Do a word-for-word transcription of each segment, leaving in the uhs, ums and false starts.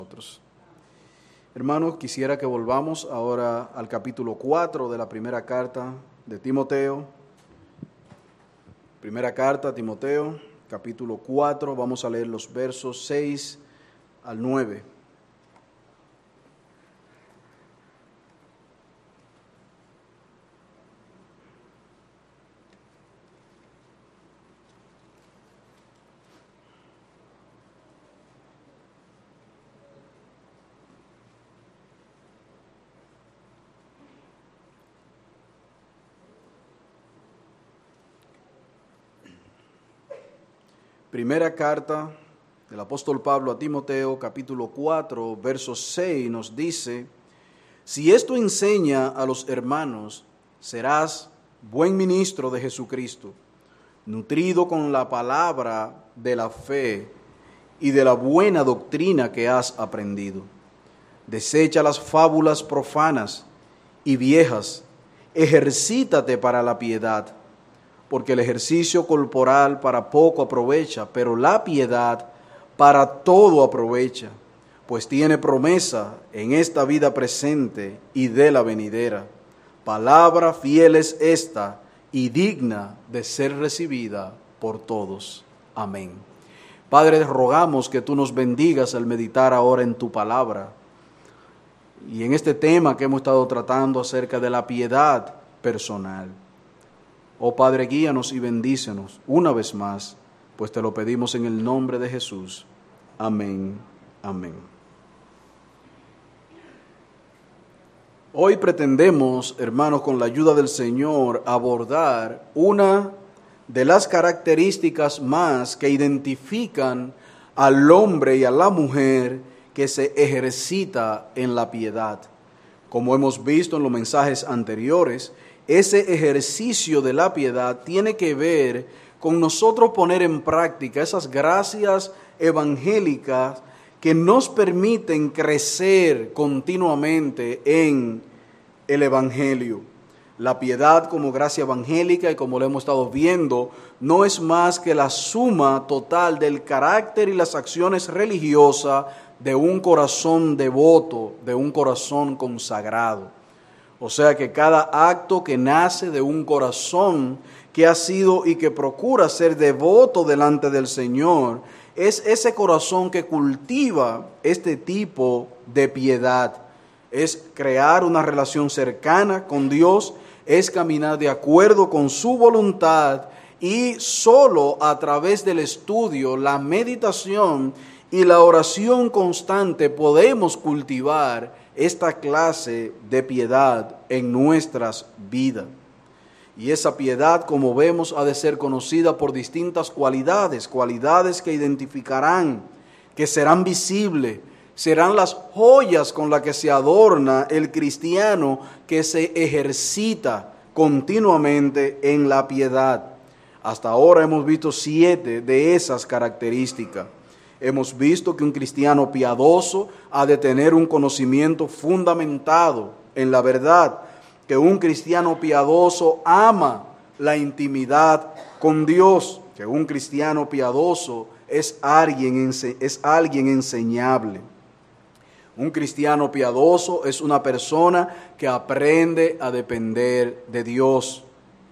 nosotros. Hermanos, quisiera que volvamos ahora al capítulo cuatro de la primera carta de Timoteo. Primera carta a Timoteo, capítulo cuatro, vamos a leer los versos seis al nueve. Primera carta del apóstol Pablo a Timoteo, capítulo cuatro, verso seis, nos dice: si esto enseña a los hermanos, serás buen ministro de Jesucristo, nutrido con la palabra de la fe y de la buena doctrina que has aprendido. Desecha las fábulas profanas y viejas, ejercítate para la piedad, porque el ejercicio corporal para poco aprovecha, pero la piedad para todo aprovecha, pues tiene promesa en esta vida presente y de la venidera. Palabra fiel es esta y digna de ser recibida por todos. Amén. Padre, rogamos que tú nos bendigas al meditar ahora en tu palabra y en este tema que hemos estado tratando acerca de la piedad personal. Oh Padre, guíanos y bendícenos una vez más, pues te lo pedimos en el nombre de Jesús. Amén, amén. Hoy pretendemos, hermanos, con la ayuda del Señor, abordar una de las características más que identifican al hombre y a la mujer que se ejercita en la piedad. Como hemos visto en los mensajes anteriores, ese ejercicio de la piedad tiene que ver con nosotros poner en práctica esas gracias evangélicas que nos permiten crecer continuamente en el Evangelio. La piedad como gracia evangélica, y como lo hemos estado viendo, no es más que la suma total del carácter y las acciones religiosas de un corazón devoto, de un corazón consagrado. O sea que cada acto que nace de un corazón que ha sido y que procura ser devoto delante del Señor, es ese corazón que cultiva este tipo de piedad. Es crear una relación cercana con Dios, es caminar de acuerdo con su voluntad, y solo a través del estudio, la meditación y la oración constante podemos cultivar esta clase de piedad en nuestras vidas. Y esa piedad, como vemos, ha de ser conocida por distintas cualidades, cualidades que identificarán, que serán visibles, serán las joyas con las que se adorna el cristiano que se ejercita continuamente en la piedad. Hasta ahora hemos visto siete de esas características. Hemos visto que un cristiano piadoso ha de tener un conocimiento fundamentado en la verdad, que un cristiano piadoso ama la intimidad con Dios, que un cristiano piadoso es alguien, es alguien enseñable. Un cristiano piadoso es una persona que aprende a depender de Dios.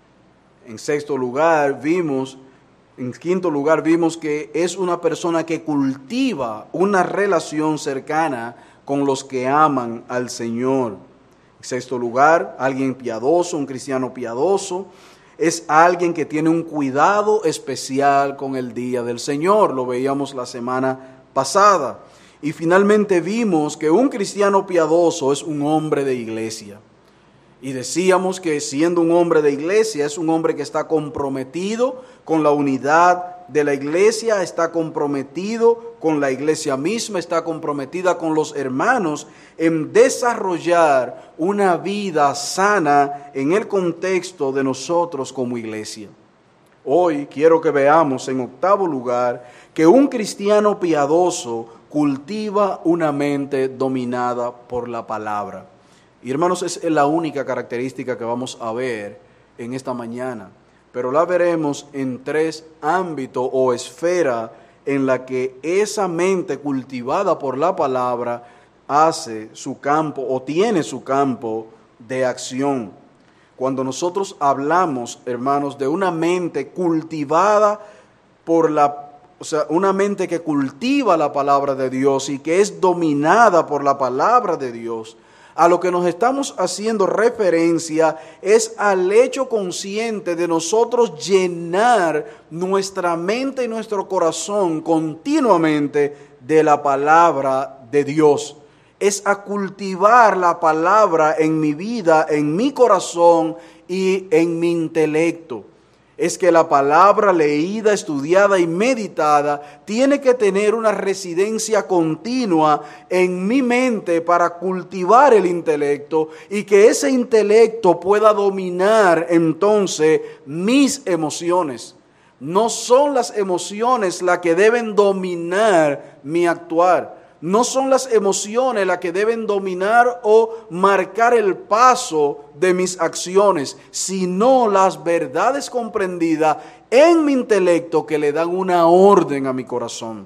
En sexto lugar, vimos En quinto lugar, vimos que es una persona que cultiva una relación cercana con los que aman al Señor. En sexto lugar, alguien piadoso, un cristiano piadoso, es alguien que tiene un cuidado especial con el día del Señor. Lo veíamos la semana pasada. Y finalmente vimos que un cristiano piadoso es un hombre de iglesia. Y decíamos que siendo un hombre de iglesia, es un hombre que está comprometido con la unidad de la iglesia, está comprometido con la iglesia misma, está comprometida con los hermanos en desarrollar una vida sana en el contexto de nosotros como iglesia. Hoy quiero que veamos en octavo lugar que un cristiano piadoso cultiva una mente dominada por la palabra. Y hermanos, es la única característica que vamos a ver en esta mañana, pero la veremos en tres ámbitos o esferas en la que esa mente cultivada por la palabra hace su campo o tiene su campo de acción. Cuando nosotros hablamos, hermanos, de una mente cultivada por la, o sea, una mente que cultiva la palabra de Dios y que es dominada por la palabra de Dios, a lo que nos estamos haciendo referencia es al hecho consciente de nosotros llenar nuestra mente y nuestro corazón continuamente de la palabra de Dios. Es a cultivar la palabra en mi vida, en mi corazón y en mi intelecto. Es que la palabra leída, estudiada y meditada tiene que tener una residencia continua en mi mente para cultivar el intelecto y que ese intelecto pueda dominar entonces mis emociones. No son las emociones las que deben dominar mi actuar. No son las emociones las que deben dominar o marcar el paso de mis acciones, sino las verdades comprendidas en mi intelecto que le dan una orden a mi corazón.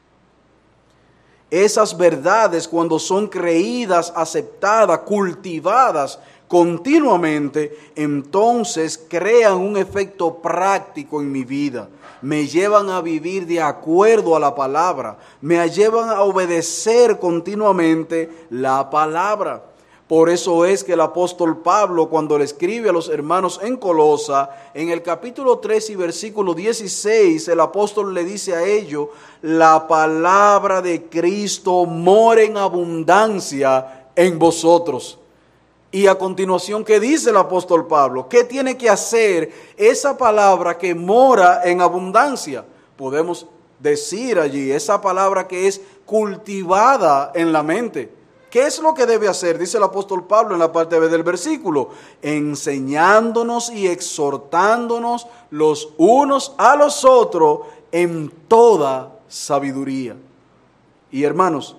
Esas verdades, cuando son creídas, aceptadas, cultivadas continuamente, entonces crean un efecto práctico en mi vida. Me llevan a vivir de acuerdo a la palabra, me llevan a obedecer continuamente la palabra. Por eso es que el apóstol Pablo, cuando le escribe a los hermanos en Colosa, en el capítulo tres y versículo dieciséis, el apóstol le dice a ellos: la palabra de Cristo mora en abundancia en vosotros. Y a continuación, ¿qué dice el apóstol Pablo? ¿Qué tiene que hacer esa palabra que mora en abundancia? Podemos decir allí, esa palabra que es cultivada en la mente. ¿Qué es lo que debe hacer? Dice el apóstol Pablo en la parte B del versículo: enseñándonos y exhortándonos los unos a los otros en toda sabiduría. Y hermanos,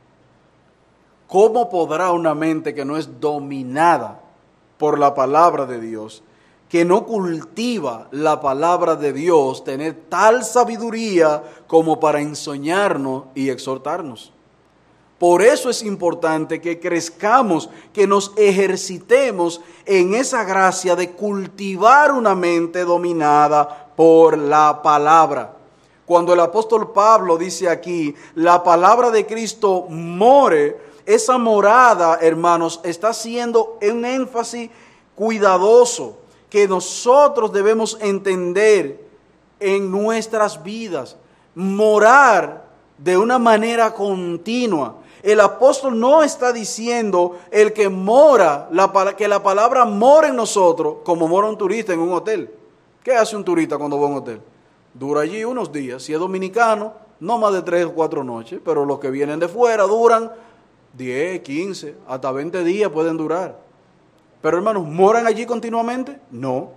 ¿cómo podrá una mente que no es dominada por la palabra de Dios, que no cultiva la palabra de Dios, tener tal sabiduría como para enseñarnos y exhortarnos? Por eso es importante que crezcamos, que nos ejercitemos en esa gracia de cultivar una mente dominada por la palabra. Cuando el apóstol Pablo dice aquí, la palabra de Cristo more, esa morada, hermanos, está haciendo un énfasis cuidadoso que nosotros debemos entender en nuestras vidas. Morar de una manera continua. El apóstol no está diciendo el que mora, la, que la palabra mora en nosotros como mora un turista en un hotel. ¿Qué hace un turista cuando va a un hotel? Dura allí unos días. Si es dominicano, no más de tres o cuatro noches, pero los que vienen de fuera duran diez, quince, hasta veinte días pueden durar. Pero hermanos, ¿moran allí continuamente? No.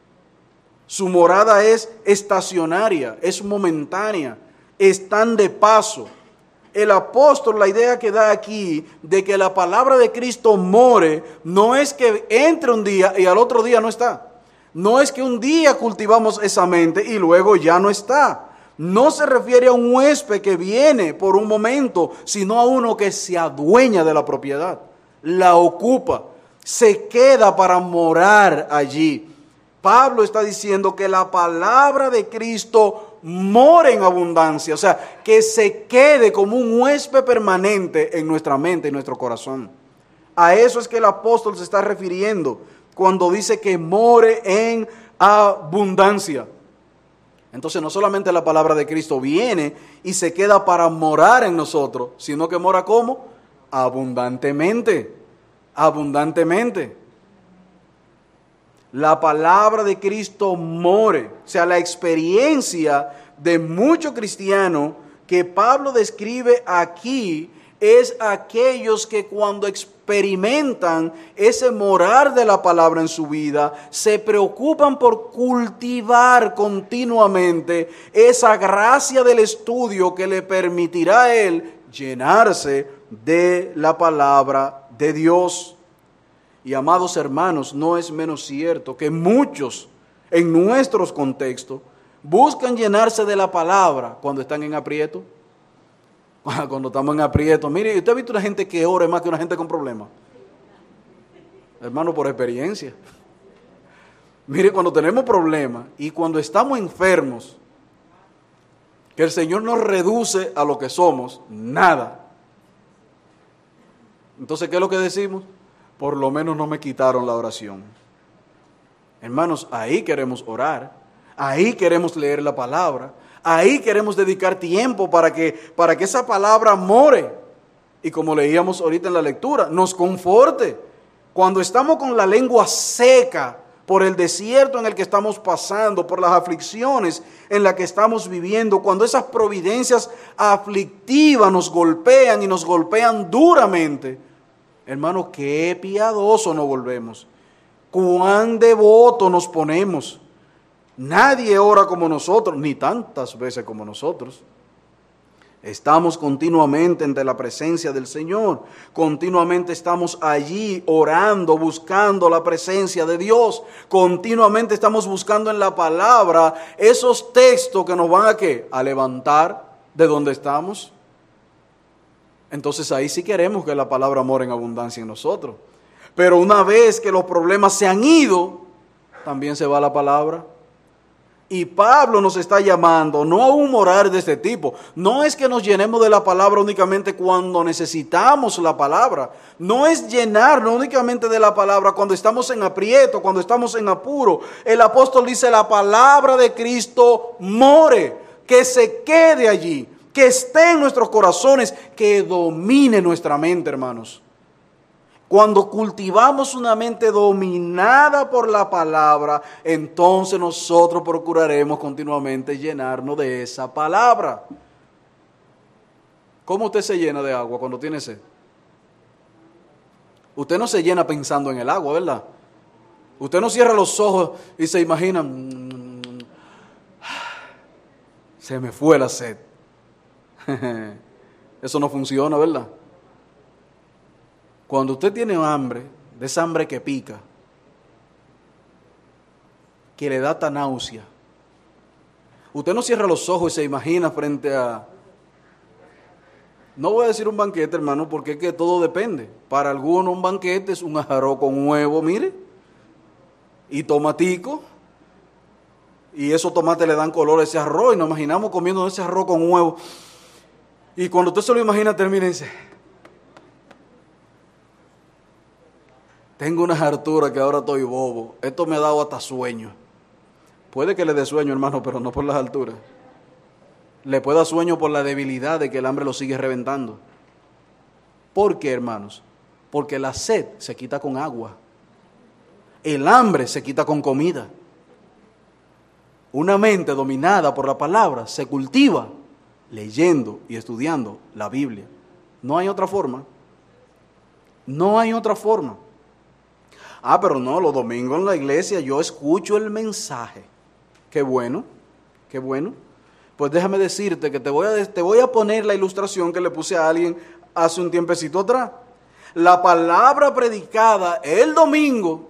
Su morada es estacionaria, es momentánea, están de paso. El apóstol, la idea que da aquí de que la palabra de Cristo more, no es que entre un día y al otro día no está. No es que un día cultivamos esa mente y luego ya no está. No se refiere a un huésped que viene por un momento, sino a uno que se adueña de la propiedad, la ocupa, se queda para morar allí. Pablo está diciendo que la palabra de Cristo mora en abundancia, o sea, que se quede como un huésped permanente en nuestra mente y nuestro corazón. A eso es que el apóstol se está refiriendo cuando dice que more en abundancia. Entonces no solamente la palabra de Cristo viene y se queda para morar en nosotros, sino que mora ¿cómo? Abundantemente, abundantemente. La palabra de Cristo more, o sea, la experiencia de muchos cristianos que Pablo describe aquí es aquellos que cuando experimentan ese morar de la palabra en su vida, se preocupan por cultivar continuamente esa gracia del estudio que le permitirá a él llenarse de la palabra de Dios. Y amados hermanos, no es menos cierto que muchos en nuestros contextos, buscan llenarse de la palabra cuando están en aprieto. Cuando estamos en aprieto. Mire, ¿usted ha visto una gente que ora más que una gente con problemas? Hermano, por experiencia. Mire, cuando tenemos problemas y cuando estamos enfermos, que el Señor nos reduce a lo que somos, nada. Entonces, ¿qué es lo que decimos? Por lo menos no me quitaron la oración. Hermanos, ahí queremos orar, ahí queremos leer la palabra, ahí queremos dedicar tiempo para que, para que esa palabra more. Y como leíamos ahorita en la lectura, nos conforte. Cuando estamos con la lengua seca por el desierto en el que estamos pasando, por las aflicciones en las que estamos viviendo, cuando esas providencias aflictivas nos golpean y nos golpean duramente, hermano, qué piadoso nos volvemos, cuán devoto nos ponemos. Nadie ora como nosotros, ni tantas veces como nosotros. Estamos continuamente ante la presencia del Señor, continuamente estamos allí orando, buscando la presencia de Dios, continuamente estamos buscando en la palabra esos textos que nos van a ¿qué? A levantar de donde estamos. Entonces ahí sí queremos que la palabra more en abundancia en nosotros. Pero una vez que los problemas se han ido, también se va la palabra. Y Pablo nos está llamando no a un orar de este tipo. No es que nos llenemos de la palabra únicamente cuando necesitamos la palabra. No es llenarnos únicamente de la palabra cuando estamos en aprieto, cuando estamos en apuro. El apóstol dice, la palabra de Cristo more, que se quede allí, que esté en nuestros corazones, que domine nuestra mente, hermanos. Cuando cultivamos una mente dominada por la palabra, entonces nosotros procuraremos continuamente llenarnos de esa palabra. ¿Cómo usted se llena de agua cuando tiene sed? Usted no se llena pensando en el agua, ¿verdad? Usted no cierra los ojos y se imagina, mmm, se me fue la sed. Eso no funciona, ¿verdad? Cuando usted tiene hambre, de esa hambre que pica, que le da tan náusea, usted no cierra los ojos y se imagina frente a... No voy a decir un banquete, hermano, porque es que todo depende. Para algunos un banquete es un arroz con huevo, mire, y tomatico, y esos tomates le dan color a ese arroz, y nos imaginamos comiendo ese arroz con huevo. Y cuando usted se lo imagina, termina y dice... Tengo unas harturas que ahora estoy bobo. Esto me ha dado hasta sueño. Puede que le dé sueño, hermano, pero no por las alturas. Le puede dar sueño por la debilidad de que el hambre lo sigue reventando. ¿Por qué, hermanos? Porque la sed se quita con agua. El hambre se quita con comida. Una mente dominada por la palabra se cultiva leyendo y estudiando la Biblia. No hay otra forma. No hay otra forma. Ah, pero no, los domingos en la iglesia yo escucho el mensaje. Qué bueno, qué bueno. Pues déjame decirte que te voy a, te voy a poner la ilustración que le puse a alguien hace un tiempecito atrás. La palabra predicada el domingo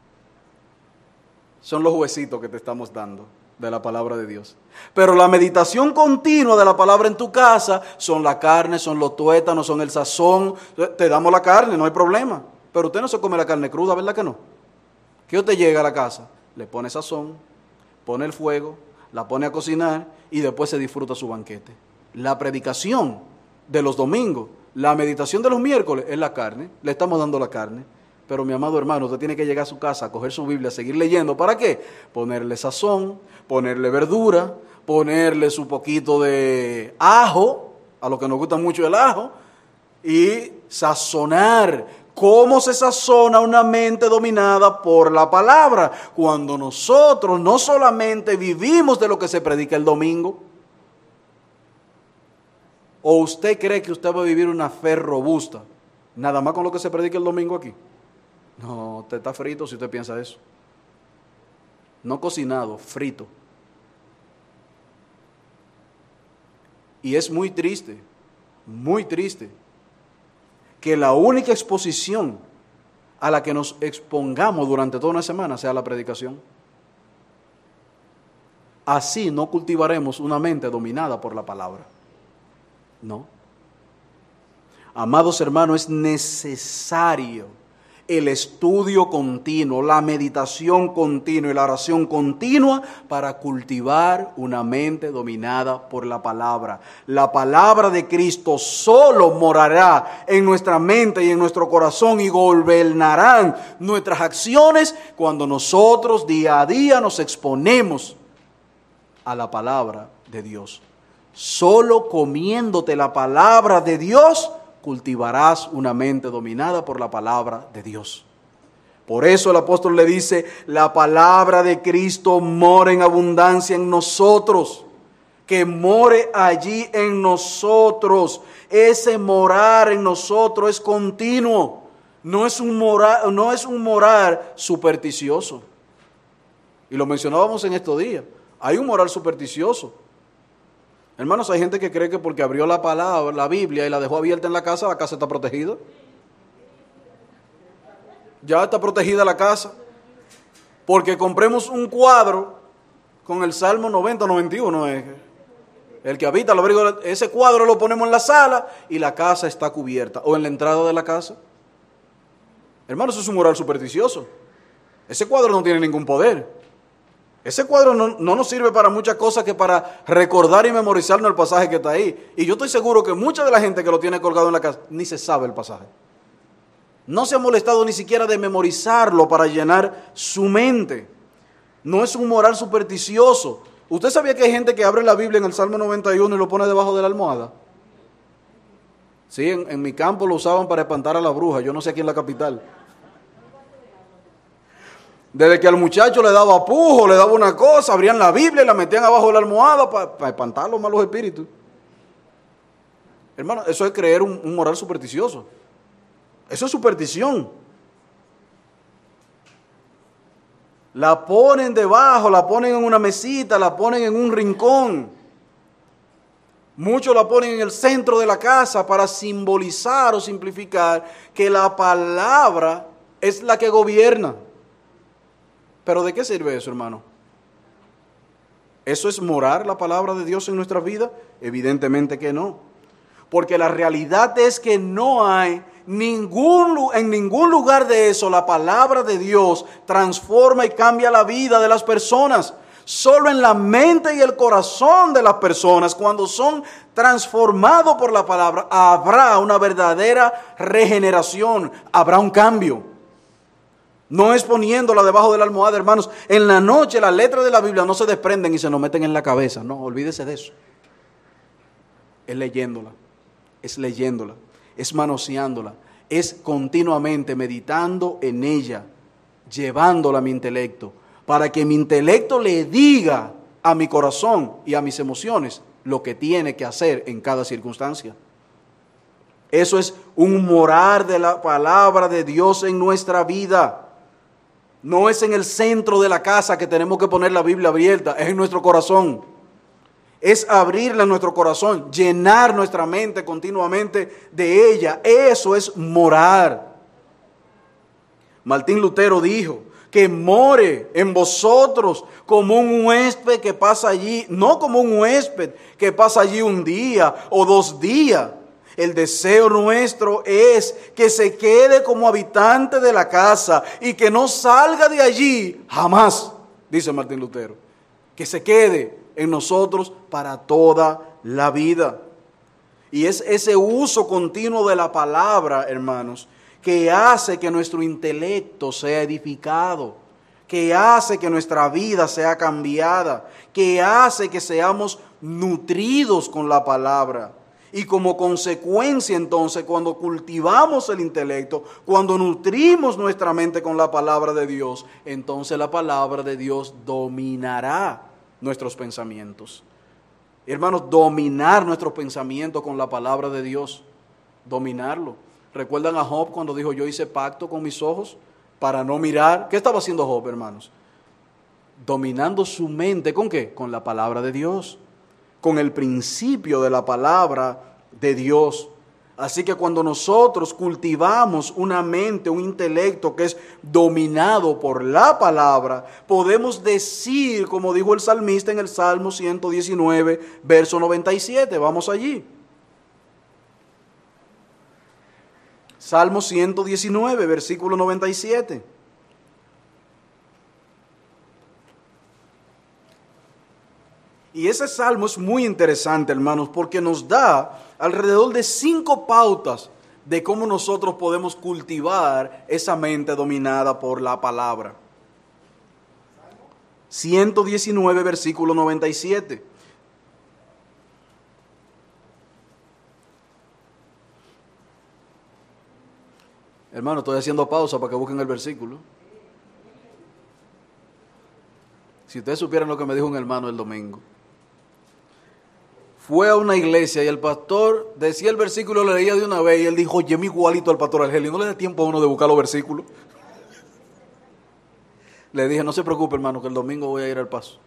son los huesitos que te estamos dando de la palabra de Dios. Pero la meditación continua de la palabra en tu casa son la carne, son los tuétanos, son el sazón. Te damos la carne, no hay problema. Pero usted no se come la carne cruda, ¿verdad que no? Que usted llega a la casa, le pone sazón, pone el fuego, la pone a cocinar y después se disfruta su banquete. La predicación de los domingos, la meditación de los miércoles es la carne, le estamos dando la carne. Pero mi amado hermano, usted tiene que llegar a su casa, coger su Biblia, seguir leyendo. ¿Para qué? Ponerle sazón, ponerle verdura, ponerle su poquito de ajo, a los que nos gusta mucho el ajo, y sazonar. ¿Cómo se sazona una mente dominada por la palabra? Cuando nosotros no solamente vivimos de lo que se predica el domingo. ¿O usted cree que usted va a vivir una fe robusta nada más con lo que se predica el domingo aquí? No, usted está frito si usted piensa eso. No cocinado, frito. Y es muy triste, muy triste, que la única exposición a la que nos expongamos durante toda una semana sea la predicación. así no cultivaremos una mente dominada por la palabra. No. Amados hermanos, es necesario el estudio continuo, la meditación continua y la oración continua para cultivar una mente dominada por la palabra. La palabra de Cristo solo morará en nuestra mente y en nuestro corazón y gobernarán nuestras acciones cuando nosotros día a día nos exponemos a la palabra de Dios. Solo comiéndote la palabra de Dios cultivarás una mente dominada por la palabra de Dios. Por eso el apóstol le dice, la palabra de Cristo mora en abundancia en nosotros, que more allí en nosotros. Ese morar en nosotros es continuo, no es un morar, no es un morar supersticioso. Y lo mencionábamos en estos días, hay un morar supersticioso. Hermanos, hay gente que cree que porque abrió la palabra, la Biblia, y la dejó abierta en la casa, la casa está protegida. Ya está protegida la casa. Porque compremos un cuadro con el Salmo noventa, noventa y uno, eh, el que habita el abrigo, ese cuadro lo ponemos en la sala y la casa está cubierta, o en la entrada de la casa. Hermanos, eso es un moral supersticioso. Ese cuadro no tiene ningún poder. Ese cuadro no, no nos sirve para muchas cosas que para recordar y memorizarnos el pasaje que está ahí. Y yo estoy seguro que mucha de la gente que lo tiene colgado en la casa ni se sabe el pasaje. No se ha molestado ni siquiera de memorizarlo para llenar su mente. No es un moral supersticioso. ¿Usted sabía que hay gente que abre la Biblia en el Salmo noventa y uno y lo pone debajo de la almohada? Sí, en, en mi campo lo usaban para espantar a la bruja. Yo no sé aquí en la capital. Desde que al muchacho le daba pujo, le daba una cosa, abrían la Biblia y la metían abajo de la almohada para pa espantar los malos espíritus. Hermano, eso es creer un, un moral supersticioso. Eso es superstición. La ponen debajo, la ponen en una mesita, la ponen en un rincón. Muchos la ponen en el centro de la casa para simbolizar o simplificar que la palabra es la que gobierna. ¿Pero de qué sirve eso, hermano? ¿Eso es morar la palabra de Dios en nuestras vidas? Evidentemente que no. Porque la realidad es que no hay ningún, en ningún lugar de eso la palabra de Dios transforma y cambia la vida de las personas. Solo en la mente y el corazón de las personas, cuando son transformados por la palabra, habrá una verdadera regeneración, habrá un cambio. No es poniéndola debajo de la almohada, hermanos. En la noche las letras de la Biblia no se desprenden y se nos meten en la cabeza. No, olvídese de eso. Es leyéndola, es leyéndola, es manoseándola, es continuamente meditando en ella, llevándola a mi intelecto, para que mi intelecto le diga a mi corazón y a mis emociones lo que tiene que hacer en cada circunstancia. Eso es un morar de la palabra de Dios en nuestra vida. No es en el centro de la casa que tenemos que poner la Biblia abierta, es en nuestro corazón. Es abrirla en nuestro corazón, llenar nuestra mente continuamente de ella. Eso es morar. Martín Lutero dijo que more en vosotros como un huésped que pasa allí, no como un huésped que pasa allí un día o dos días. El deseo nuestro es que se quede como habitante de la casa y que no salga de allí jamás, dice Martín Lutero. Que se quede en nosotros para toda la vida. Y es ese uso continuo de la palabra, hermanos, que hace que nuestro intelecto sea edificado, que hace que nuestra vida sea cambiada, que hace que seamos nutridos con la palabra. Y como consecuencia, entonces, cuando cultivamos el intelecto, cuando nutrimos nuestra mente con la palabra de Dios, entonces la palabra de Dios dominará nuestros pensamientos. Hermanos, dominar nuestros pensamientos con la palabra de Dios, dominarlo. ¿Recuerdan a Job cuando dijo, yo hice pacto con mis ojos para no mirar? ¿Qué estaba haciendo Job, hermanos? Dominando su mente, ¿con qué? Con la palabra de Dios, con el principio de la palabra de Dios. Así que cuando nosotros cultivamos una mente, un intelecto que es dominado por la palabra, podemos decir, como dijo el salmista en el Salmo ciento diecinueve, verso noventa y siete. Vamos allí. Salmo ciento diecinueve, versículo noventa y siete. Y ese salmo es muy interesante, hermanos, porque nos da alrededor de cinco pautas de cómo nosotros podemos cultivar esa mente dominada por la palabra. ciento diecinueve, versículo noventa y siete. Hermano, estoy haciendo pausa para que busquen el versículo. Si ustedes supieran lo que me dijo un hermano el domingo. Fue a una iglesia y el pastor decía el versículo, lo leía de una vez y él dijo, oye, mi igualito al pastor Argelio, no le da tiempo a uno de buscar los versículos. Le dije, no se preocupe, hermano, que el domingo voy a ir al paso.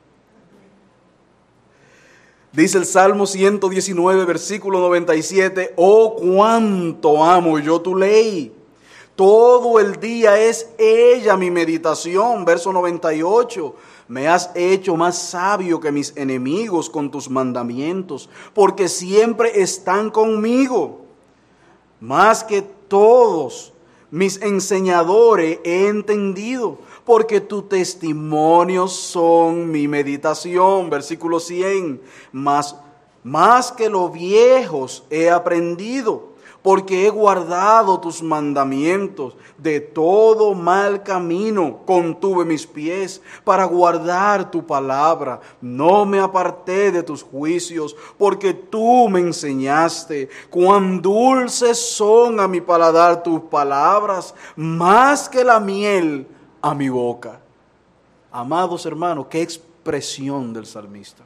Dice el Salmo ciento diecinueve, versículo noventa y siete, oh, cuánto amo yo tu ley. Todo el día es ella mi meditación. Verso noventa y ocho. Me has hecho más sabio que mis enemigos con tus mandamientos, porque siempre están conmigo. Más que todos mis enseñadores he entendido, porque tus testimonios son mi meditación. Versículo cien. Más, más que los viejos he aprendido, porque he guardado tus mandamientos. De todo mal camino contuve mis pies para guardar tu palabra. No me aparté de tus juicios, porque tú me enseñaste. Cuán dulces son a mi paladar tus palabras, más que la miel a mi boca. Amados hermanos, qué expresión del salmista.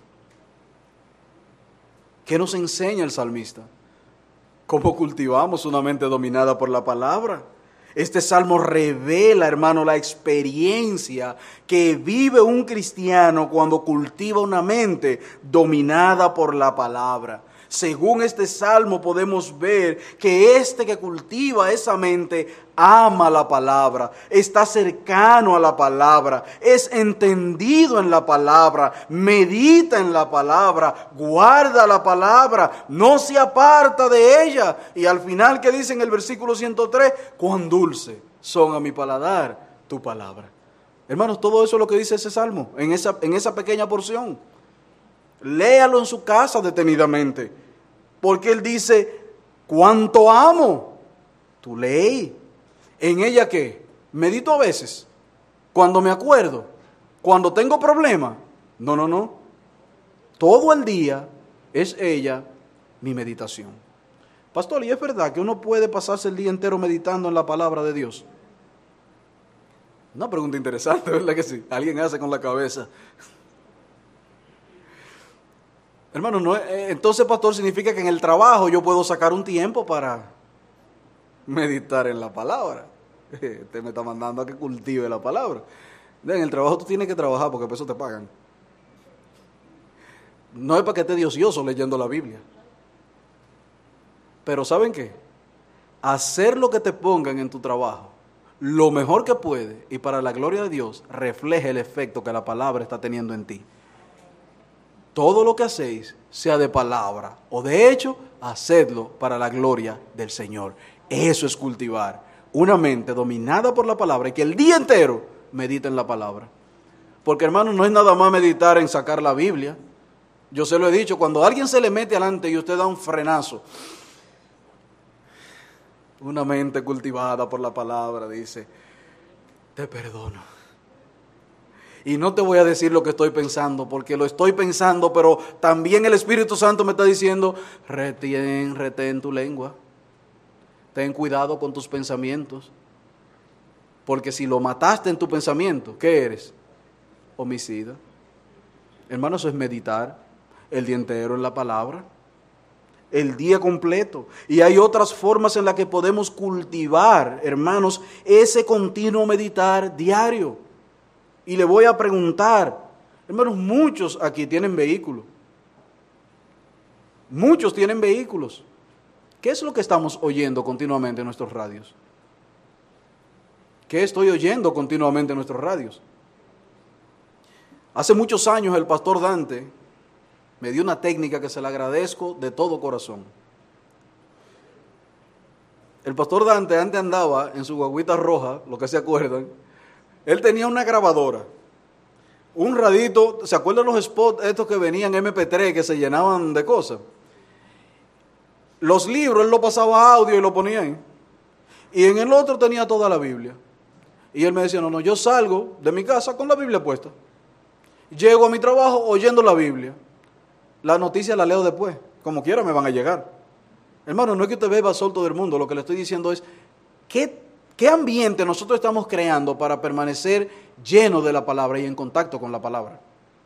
¿Qué nos enseña el salmista? ¿Cómo cultivamos una mente dominada por la palabra? Este salmo revela, hermano, la experiencia que vive un cristiano cuando cultiva una mente dominada por la palabra. Según este salmo podemos ver que este que cultiva esa mente ama la palabra, está cercano a la palabra, es entendido en la palabra, medita en la palabra, guarda la palabra, no se aparta de ella. Y al final, ¿qué dice en el versículo ciento tres? Cuán dulce son a mi paladar tu palabra. Hermanos, todo eso es lo que dice ese salmo, en esa, en esa pequeña porción. Léalo en su casa detenidamente, porque él dice, cuánto amo tu ley. ¿En ella qué? Medito a veces, cuando me acuerdo, cuando tengo problemas. No, no, no. Todo el día es ella mi meditación. Pastor, ¿y es verdad que uno puede pasarse el día entero meditando en la palabra de Dios? Una pregunta interesante, ¿verdad que sí? Alguien hace con la cabeza. Hermano, no, entonces, pastor, significa que en el trabajo yo puedo sacar un tiempo para meditar en la palabra. Usted me está mandando a que cultive la palabra. En el trabajo tú tienes que trabajar porque por eso te pagan. No es para que estés de ocioso leyendo la Biblia. Pero ¿saben qué? Hacer lo que te pongan en tu trabajo, lo mejor que puede, y para la gloria de Dios, refleje el efecto que la palabra está teniendo en ti. Todo lo que hacéis, sea de palabra o de hecho, hacedlo para la gloria del Señor. Eso es cultivar una mente dominada por la palabra y que el día entero medite en la palabra. Porque, hermano, no es nada más meditar en sacar la Biblia. Yo se lo he dicho, cuando alguien se le mete adelante y usted da un frenazo, una mente cultivada por la palabra dice, te perdono. Y no te voy a decir lo que estoy pensando, porque lo estoy pensando, pero también el Espíritu Santo me está diciendo, retén, retén tu lengua. Ten cuidado con tus pensamientos. Porque si lo mataste en tu pensamiento, ¿qué eres? Homicida. Hermano, eso es meditar el día entero en la palabra, el día completo. Y hay otras formas en las que podemos cultivar, hermanos, ese continuo meditar diario. Y le voy a preguntar, hermanos, muchos aquí tienen vehículos. Muchos tienen vehículos. ¿Qué es lo que estamos oyendo continuamente en nuestros radios? ¿Qué estoy oyendo continuamente en nuestros radios? Hace muchos años el pastor Dante me dio una técnica que se le agradezco de todo corazón. El pastor Dante antes andaba en su guaguita roja, lo que se acuerdan. Él tenía una grabadora, un radito, ¿se acuerdan los spots estos que venían eme pe tres que se llenaban de cosas? Los libros él lo pasaba a audio y lo ponía ahí. Y en el otro tenía toda la Biblia. Y él me decía, no, no, yo salgo de mi casa con la Biblia puesta. Llego a mi trabajo oyendo la Biblia. La noticia la leo después, como quiera me van a llegar. Hermano, no es que usted beba sol todo el mundo, lo que le estoy diciendo es, ¿qué, qué ambiente nosotros estamos creando para permanecer llenos de la palabra y en contacto con la palabra?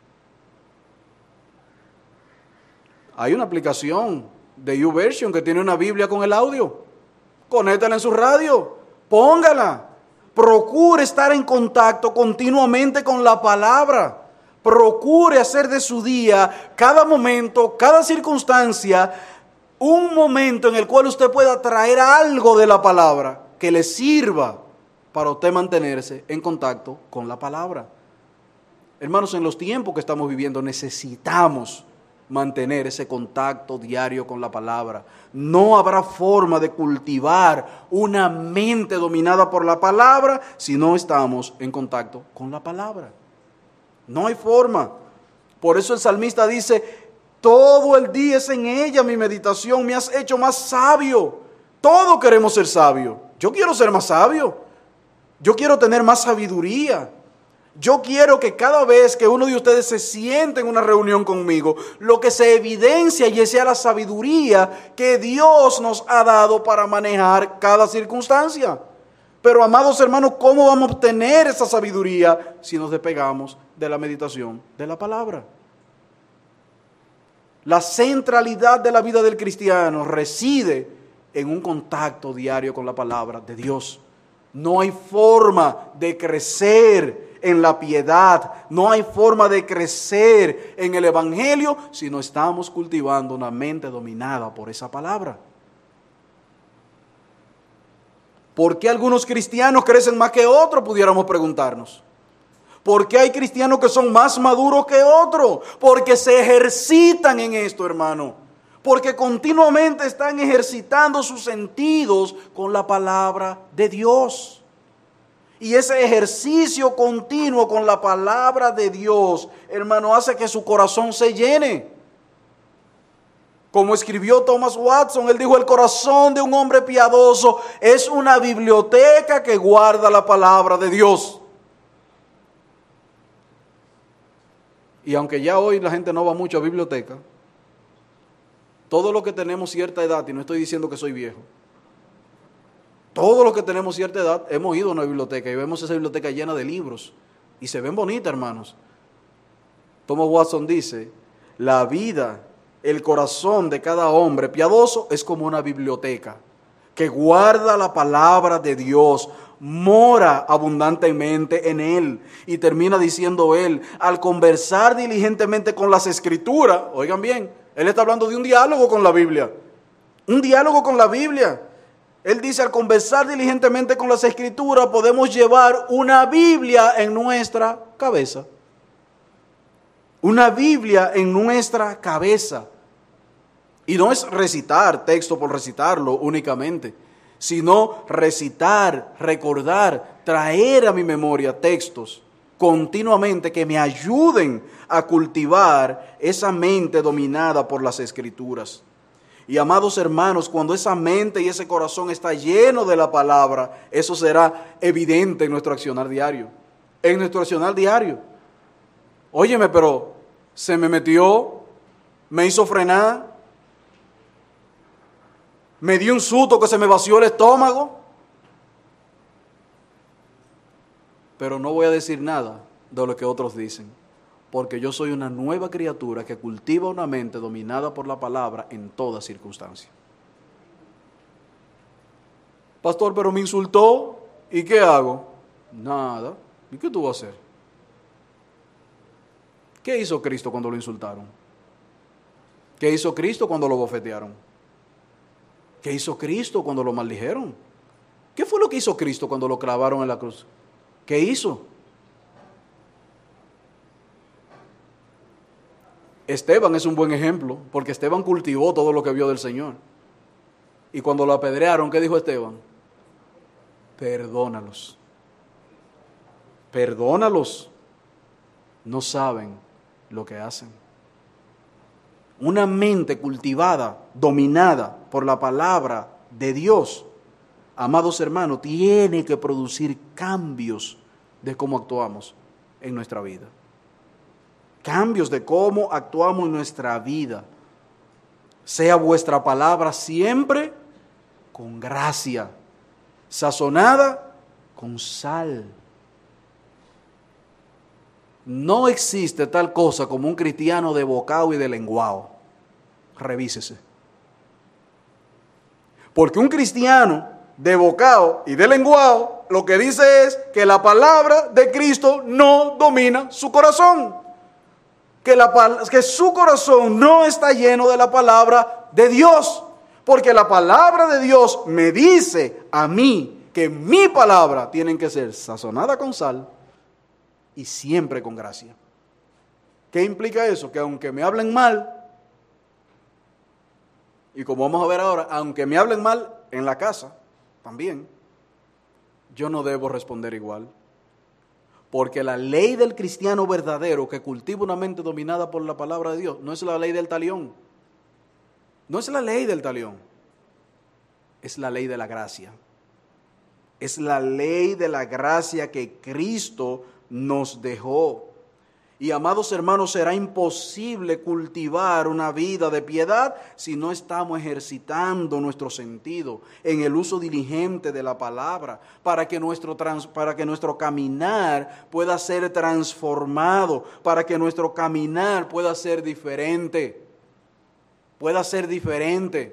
Hay una aplicación de YouVersion que tiene una Biblia con el audio. Conéctala en su radio, póngala. Procure estar en contacto continuamente con la palabra. Procure hacer de su día, cada momento, cada circunstancia, un momento en el cual usted pueda traer algo de la palabra que le sirva para usted mantenerse en contacto con la palabra. Hermanos, en los tiempos que estamos viviendo necesitamos mantener ese contacto diario con la palabra. No habrá forma de cultivar una mente dominada por la palabra si no estamos en contacto con la palabra. No hay forma. Por eso el salmista dice, todo el día es en ella mi meditación, me has hecho más sabio. Todos queremos ser sabios. Yo quiero ser más sabio. Yo quiero tener más sabiduría. Yo quiero que cada vez que uno de ustedes se siente en una reunión conmigo, lo que se evidencia y sea la sabiduría que Dios nos ha dado para manejar cada circunstancia. Pero, amados hermanos, ¿cómo vamos a obtener esa sabiduría si nos despegamos de la meditación de la palabra? La centralidad de la vida del cristiano reside en un contacto diario con la palabra de Dios. No hay forma de crecer en la piedad, no hay forma de crecer en el evangelio si no estamos cultivando una mente dominada por esa palabra. ¿Por qué algunos cristianos crecen más que otros? Pudiéramos preguntarnos. ¿Por qué hay cristianos que son más maduros que otros? Porque se ejercitan en esto, hermano. Porque continuamente están ejercitando sus sentidos con la palabra de Dios. Y ese ejercicio continuo con la palabra de Dios, hermano, hace que su corazón se llene. Como escribió Thomas Watson, él dijo, el corazón de un hombre piadoso es una biblioteca que guarda la palabra de Dios. Y aunque ya hoy la gente no va mucho a biblioteca, todos los que tenemos cierta edad, y no estoy diciendo que soy viejo, todos los que tenemos cierta edad hemos ido a una biblioteca y vemos esa biblioteca llena de libros y se ven bonitas, hermanos. Thomas Watson dice, la vida, el corazón de cada hombre piadoso es como una biblioteca que guarda la palabra de Dios, mora abundantemente en él. Y termina diciendo él, al conversar diligentemente con las Escrituras, oigan bien, él está hablando de un diálogo con la Biblia, un diálogo con la Biblia. Él dice, al conversar diligentemente con las Escrituras, podemos llevar una Biblia en nuestra cabeza. Una Biblia en nuestra cabeza. Y no es recitar texto por recitarlo únicamente, sino recitar, recordar, traer a mi memoria textos continuamente que me ayuden a cultivar esa mente dominada por las Escrituras. Y amados hermanos, cuando esa mente y ese corazón está lleno de la palabra, eso será evidente en nuestro accionar diario. En nuestro accionar diario. Óyeme, pero se me metió, me hizo frenar, me dio un susto que se me vació el estómago. Pero no voy a decir nada de lo que otros dicen, porque yo soy una nueva criatura que cultiva una mente dominada por la palabra en toda circunstancia. Pastor, pero me insultó, ¿y qué hago? Nada. ¿Y qué tú vas a hacer? ¿Qué hizo Cristo cuando lo insultaron? ¿Qué hizo Cristo cuando lo bofetearon? ¿Qué hizo Cristo cuando lo maldijeron? ¿Qué fue lo que hizo Cristo cuando lo clavaron en la cruz? ¿Qué hizo? Esteban es un buen ejemplo, porque Esteban cultivó todo lo que vio del Señor. Y cuando lo apedrearon, ¿qué dijo Esteban? Perdónalos. Perdónalos. No saben lo que hacen. Una mente cultivada, dominada por la palabra de Dios, amados hermanos, tiene que producir cambios de cómo actuamos en nuestra vida. Cambios de cómo actuamos en nuestra vida. Sea vuestra palabra siempre con gracia, sazonada con sal. No existe tal cosa como un cristiano de bocado y de lenguao. Revísese. Porque un cristiano de bocado y de lenguao lo que dice es que la palabra de Cristo no domina su corazón. Que, la, que su corazón no está lleno de la palabra de Dios. Porque la palabra de Dios me dice a mí que mi palabra tiene que ser sazonada con sal y siempre con gracia. ¿Qué implica eso? Que aunque me hablen mal, y como vamos a ver ahora, aunque me hablen mal en la casa, también, yo no debo responder igual. Porque la ley del cristiano verdadero que cultiva una mente dominada por la palabra de Dios no es la ley del talión. No es la ley del talión. Es la ley de la gracia. Es la ley de la gracia que Cristo nos dejó. Y amados hermanos, será imposible cultivar una vida de piedad si no estamos ejercitando nuestro sentido en el uso diligente de la palabra, para que nuestro, trans, para que nuestro caminar pueda ser transformado, para que nuestro caminar pueda ser diferente, pueda ser diferente.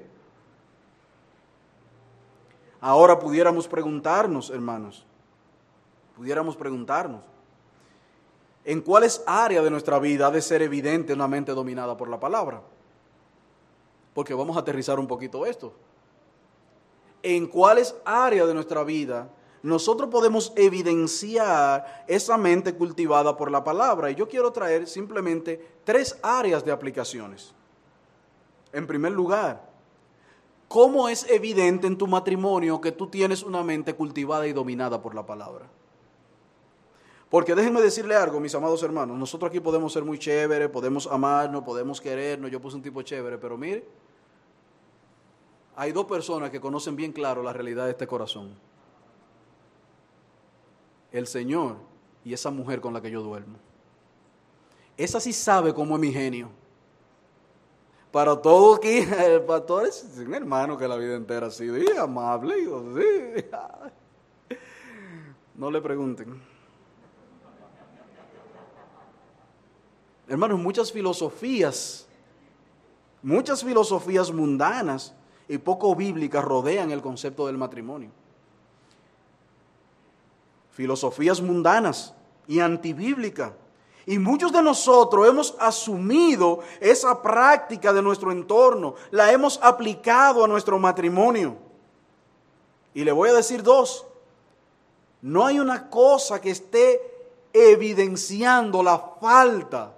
Ahora pudiéramos preguntarnos, hermanos, pudiéramos preguntarnos, ¿en cuáles áreas de nuestra vida ha de ser evidente una mente dominada por la palabra? Porque vamos a aterrizar un poquito esto. ¿En cuáles áreas de nuestra vida nosotros podemos evidenciar esa mente cultivada por la palabra? Y yo quiero traer simplemente tres áreas de aplicaciones. En primer lugar, ¿cómo es evidente en tu matrimonio que tú tienes una mente cultivada y dominada por la palabra? Porque déjenme decirle algo, mis amados hermanos, nosotros aquí podemos ser muy chéveres, podemos amarnos, podemos querernos, yo puse un tipo chévere, pero mire, hay dos personas que conocen bien claro la realidad de este corazón. El Señor y esa mujer con la que yo duermo. Esa sí sabe cómo es mi genio. Para todos aquí, el pastor es un hermano que la vida entera ha sido y amable, y sí. No le pregunten. Hermanos, muchas filosofías, muchas filosofías mundanas y poco bíblicas rodean el concepto del matrimonio. Filosofías mundanas y antibíblicas. Y muchos de nosotros hemos asumido esa práctica de nuestro entorno, la hemos aplicado a nuestro matrimonio. Y le voy a decir dos. No hay una cosa que esté evidenciando la falta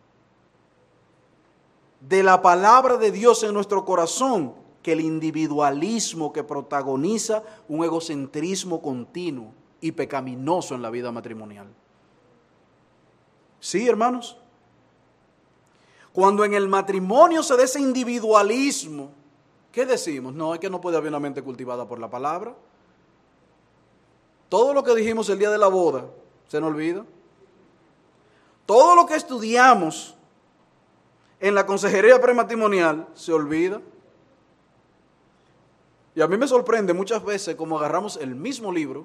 de la palabra de Dios en nuestro corazón que el individualismo que protagoniza un egocentrismo continuo y pecaminoso en la vida matrimonial. Sí, hermanos. Cuando en el matrimonio se da ese individualismo, ¿qué decimos? No, es que no puede haber una mente cultivada por la palabra. Todo lo que dijimos el día de la boda, ¿se nos olvida? Todo lo que estudiamos en la consejería prematrimonial se olvida. Y a mí me sorprende muchas veces cómo agarramos el mismo libro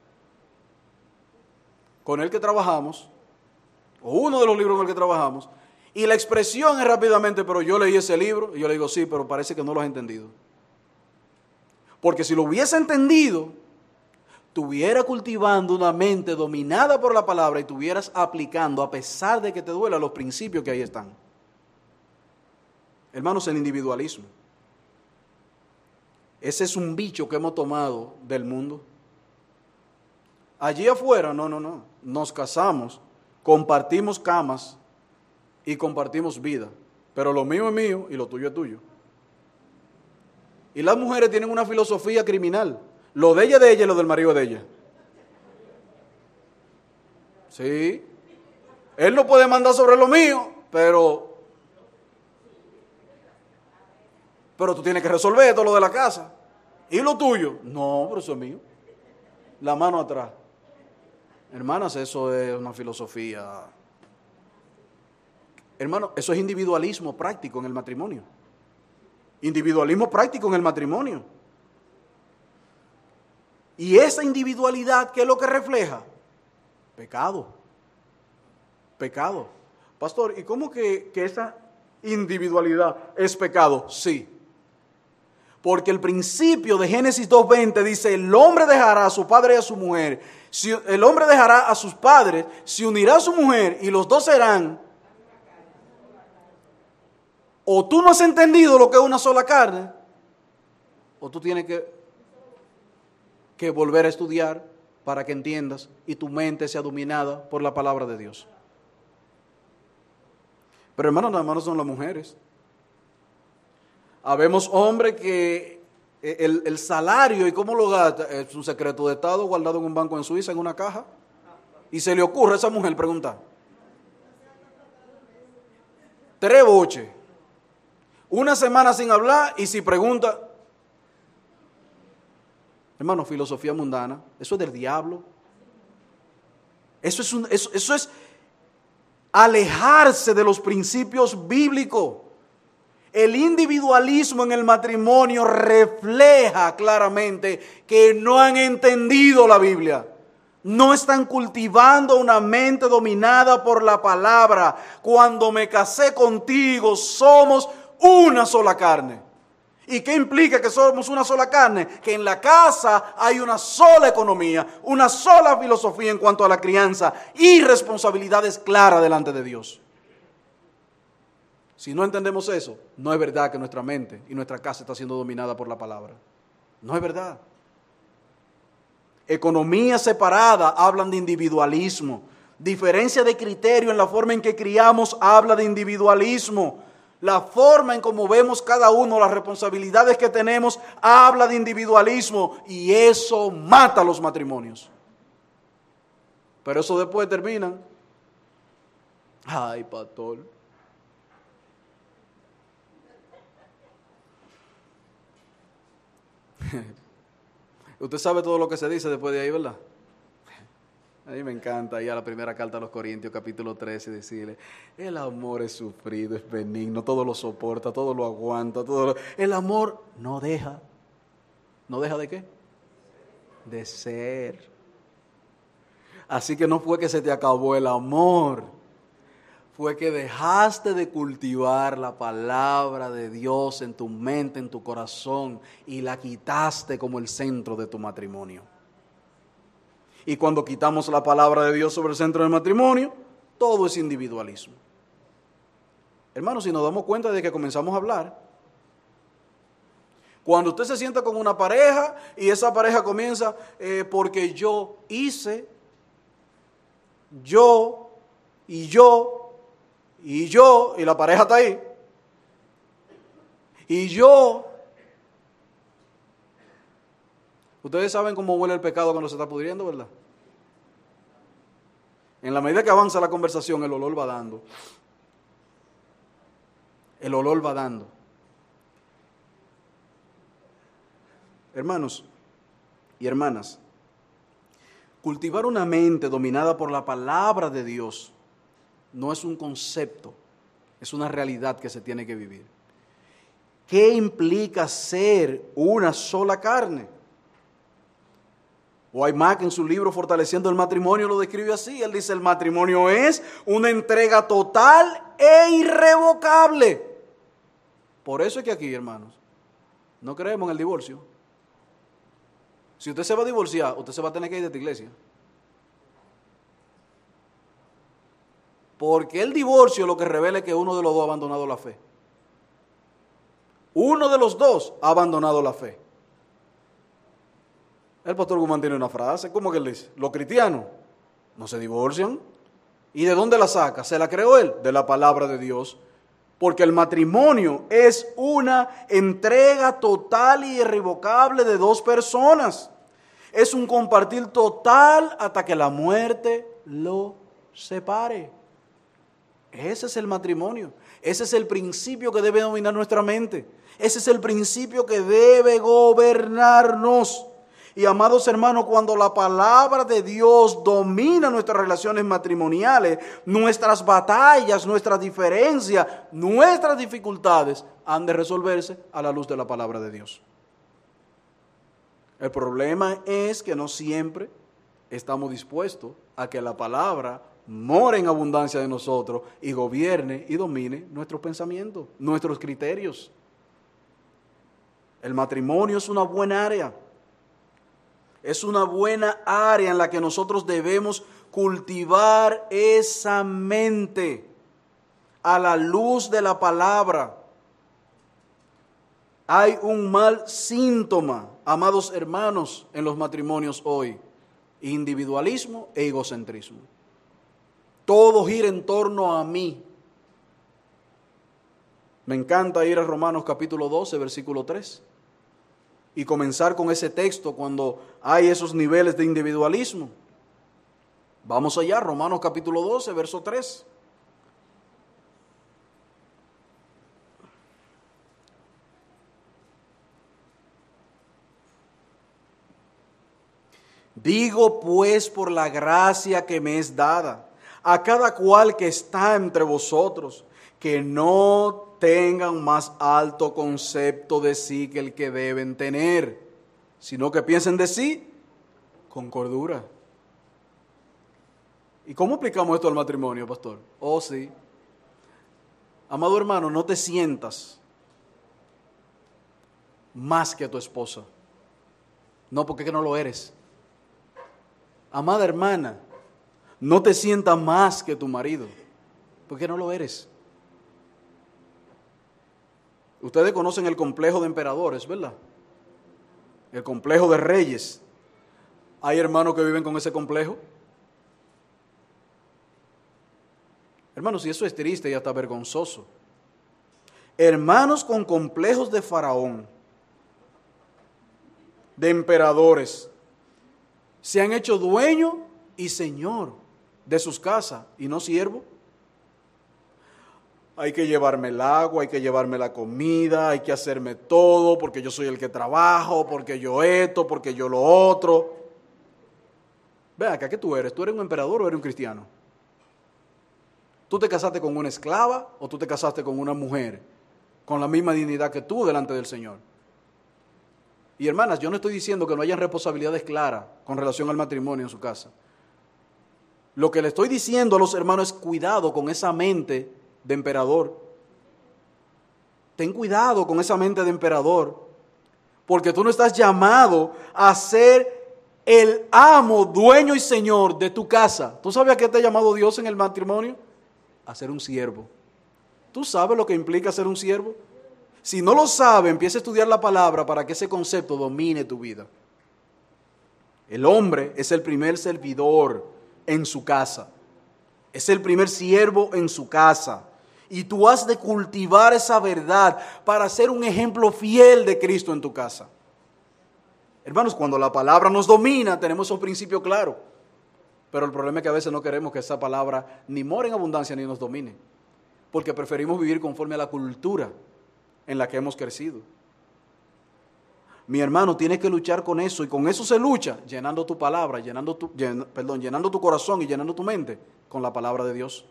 con el que trabajamos, o uno de los libros con el que trabajamos, y la expresión es rápidamente, pero yo leí ese libro, y yo le digo, sí, pero parece que no lo has entendido. Porque si lo hubiese entendido, estuviera cultivando una mente dominada por la palabra y estuvieras aplicando, a pesar de que te duela, los principios que ahí están. Hermanos, el individualismo. Ese es un bicho que hemos tomado del mundo. Allí afuera, no, no, no. Nos casamos, compartimos camas y compartimos vida. Pero lo mío es mío y lo tuyo es tuyo. Y las mujeres tienen una filosofía criminal. Lo de ella es de ella y lo del marido es de ella. Sí. Él no puede mandar sobre lo mío, pero... Pero tú tienes que resolver todo lo de la casa. ¿Y lo tuyo? No, pero eso es mío. La mano atrás. Hermanas, eso es una filosofía. Hermano, eso es individualismo práctico en el matrimonio. Individualismo práctico en el matrimonio. Y esa individualidad, ¿qué es lo que refleja? Pecado. Pecado. Pastor, ¿y cómo que, que esa individualidad es pecado? Sí. Porque el principio de Génesis dos veinte dice, el hombre dejará a su padre y a su mujer, si, el hombre dejará a sus padres, se unirá a su mujer y los dos serán. O tú no has entendido lo que es una sola carne, o tú tienes que, que volver a estudiar para que entiendas y tu mente sea dominada por la palabra de Dios. Pero hermanos, nada más no son las mujeres. Habemos hombres que el, el salario y cómo lo gasta es un secreto de Estado guardado en un banco en Suiza, en una caja. Y se le ocurre a esa mujer preguntar. Tres boches. Una semana sin hablar y si pregunta. Hermano, filosofía mundana. Eso es del diablo. Eso es, un, eso, eso es alejarse de los principios bíblicos. El individualismo en el matrimonio refleja claramente que no han entendido la Biblia. No están cultivando una mente dominada por la palabra. Cuando me casé contigo, somos una sola carne. ¿Y qué implica que somos una sola carne? Que en la casa hay una sola economía, una sola filosofía en cuanto a la crianza y responsabilidades claras delante de Dios. Si no entendemos eso, no es verdad que nuestra mente y nuestra casa está siendo dominada por la palabra. No es verdad. Economía separada hablan de individualismo. Diferencia de criterio en la forma en que criamos habla de individualismo. La forma en cómo vemos cada uno, las responsabilidades que tenemos, habla de individualismo. Y eso mata a los matrimonios. Pero eso después terminan. Ay, pastor. Usted sabe todo lo que se dice después de ahí, ¿verdad? A mí me encanta ir a la primera carta a los Corintios, capítulo trece, y decirle, el amor es sufrido, es benigno, todo lo soporta, todo lo aguanta, todo lo... El amor no deja. ¿No deja de qué? De ser. Así que no fue que se te acabó el amor, fue que dejaste de cultivar la palabra de Dios en tu mente, en tu corazón, y la quitaste como el centro de tu matrimonio. Y cuando quitamos la palabra de Dios sobre el centro del matrimonio, todo es individualismo. Hermanos, si nos damos cuenta de que comenzamos a hablar, cuando usted se sienta con una pareja y esa pareja comienza eh, porque yo hice, yo y yo, y yo, y la pareja está ahí, y yo. Ustedes saben cómo huele el pecado cuando se está pudriendo, ¿verdad? En la medida que avanza la conversación, el olor va dando. El olor va dando. Hermanos y hermanas, cultivar una mente dominada por la palabra de Dios no es un concepto, es una realidad que se tiene que vivir. ¿Qué implica ser una sola carne? Waymack en su libro Fortaleciendo el Matrimonio lo describe así. Él dice, el matrimonio es una entrega total e irrevocable. Por eso es que aquí, hermanos, no creemos en el divorcio. Si usted se va a divorciar, usted se va a tener que ir de esta iglesia. Porque el divorcio lo que revela es que uno de los dos ha abandonado la fe. Uno de los dos ha abandonado la fe. El pastor Guzmán tiene una frase, ¿cómo que él dice? Los cristianos no se divorcian. ¿Y de dónde la saca? ¿Se la creó él? De la palabra de Dios. Porque el matrimonio es una entrega total y irrevocable de dos personas. Es un compartir total hasta que la muerte lo separe. Ese es el matrimonio. Ese es el principio que debe dominar nuestra mente. Ese es el principio que debe gobernarnos. Y amados hermanos, cuando la palabra de Dios domina nuestras relaciones matrimoniales, nuestras batallas, nuestras diferencias, nuestras dificultades han de resolverse a la luz de la palabra de Dios. El problema es que no siempre estamos dispuestos a que la palabra more en abundancia de nosotros y gobierne y domine nuestros pensamientos, nuestros criterios. El matrimonio es una buena área. Es una buena área en la que nosotros debemos cultivar esa mente a la luz de la palabra. Hay un mal síntoma, amados hermanos, en los matrimonios hoy: individualismo e egocentrismo. Todo gira en torno a mí. Me encanta ir a Romanos capítulo doce, versículo tres. Y comenzar con ese texto cuando hay esos niveles de individualismo. Vamos allá, Romanos capítulo doce, verso tres. Digo pues por la gracia que me es dada, a cada cual que está entre vosotros, que no tengan más alto concepto de sí que el que deben tener, sino que piensen de sí con cordura. ¿Y cómo aplicamos esto al matrimonio, pastor? Oh, sí. Amado hermano, no te sientas más que tu esposa. No, porque no lo eres. Amada hermana, no te sientas más que tu marido, porque no lo eres. Ustedes conocen el complejo de emperadores, ¿verdad? El complejo de reyes. ¿Hay hermanos que viven con ese complejo? Hermanos, y eso es triste y hasta vergonzoso. Hermanos con complejos de faraón, de emperadores, se han hecho dueño y señor de sus casas y no siervo. Hay que llevarme el agua, hay que llevarme la comida, hay que hacerme todo porque yo soy el que trabajo, porque yo esto, porque yo lo otro. Ven acá, ¿qué tú eres? ¿Tú eres un emperador o eres un cristiano? ¿Tú te casaste con una esclava o tú te casaste con una mujer con la misma dignidad que tú delante del Señor? Y hermanas, yo no estoy diciendo que no hayan responsabilidades claras con relación al matrimonio en su casa. Lo que le estoy diciendo a los hermanos es cuidado con esa mente de emperador. Ten cuidado con esa mente de emperador, porque tú no estás llamado a ser el amo, dueño y señor de tu casa. ¿Tú sabes a qué te ha llamado Dios en el matrimonio? A ser un siervo. ¿Tú sabes lo que implica ser un siervo? Si no lo sabe, empieza a estudiar la palabra para que ese concepto domine tu vida. El hombre es el primer servidor en su casa. Es el primer siervo en su casa. Y tú has de cultivar esa verdad para ser un ejemplo fiel de Cristo en tu casa. Hermanos, cuando la palabra nos domina, tenemos esos principios claros. Pero el problema es que a veces no queremos que esa palabra ni more en abundancia ni nos domine. Porque preferimos vivir conforme a la cultura en la que hemos crecido. Mi hermano, tienes que luchar con eso, y con eso se lucha llenando tu palabra, llenando tu, llen, perdón, llenando tu corazón y llenando tu mente con la palabra de Dios.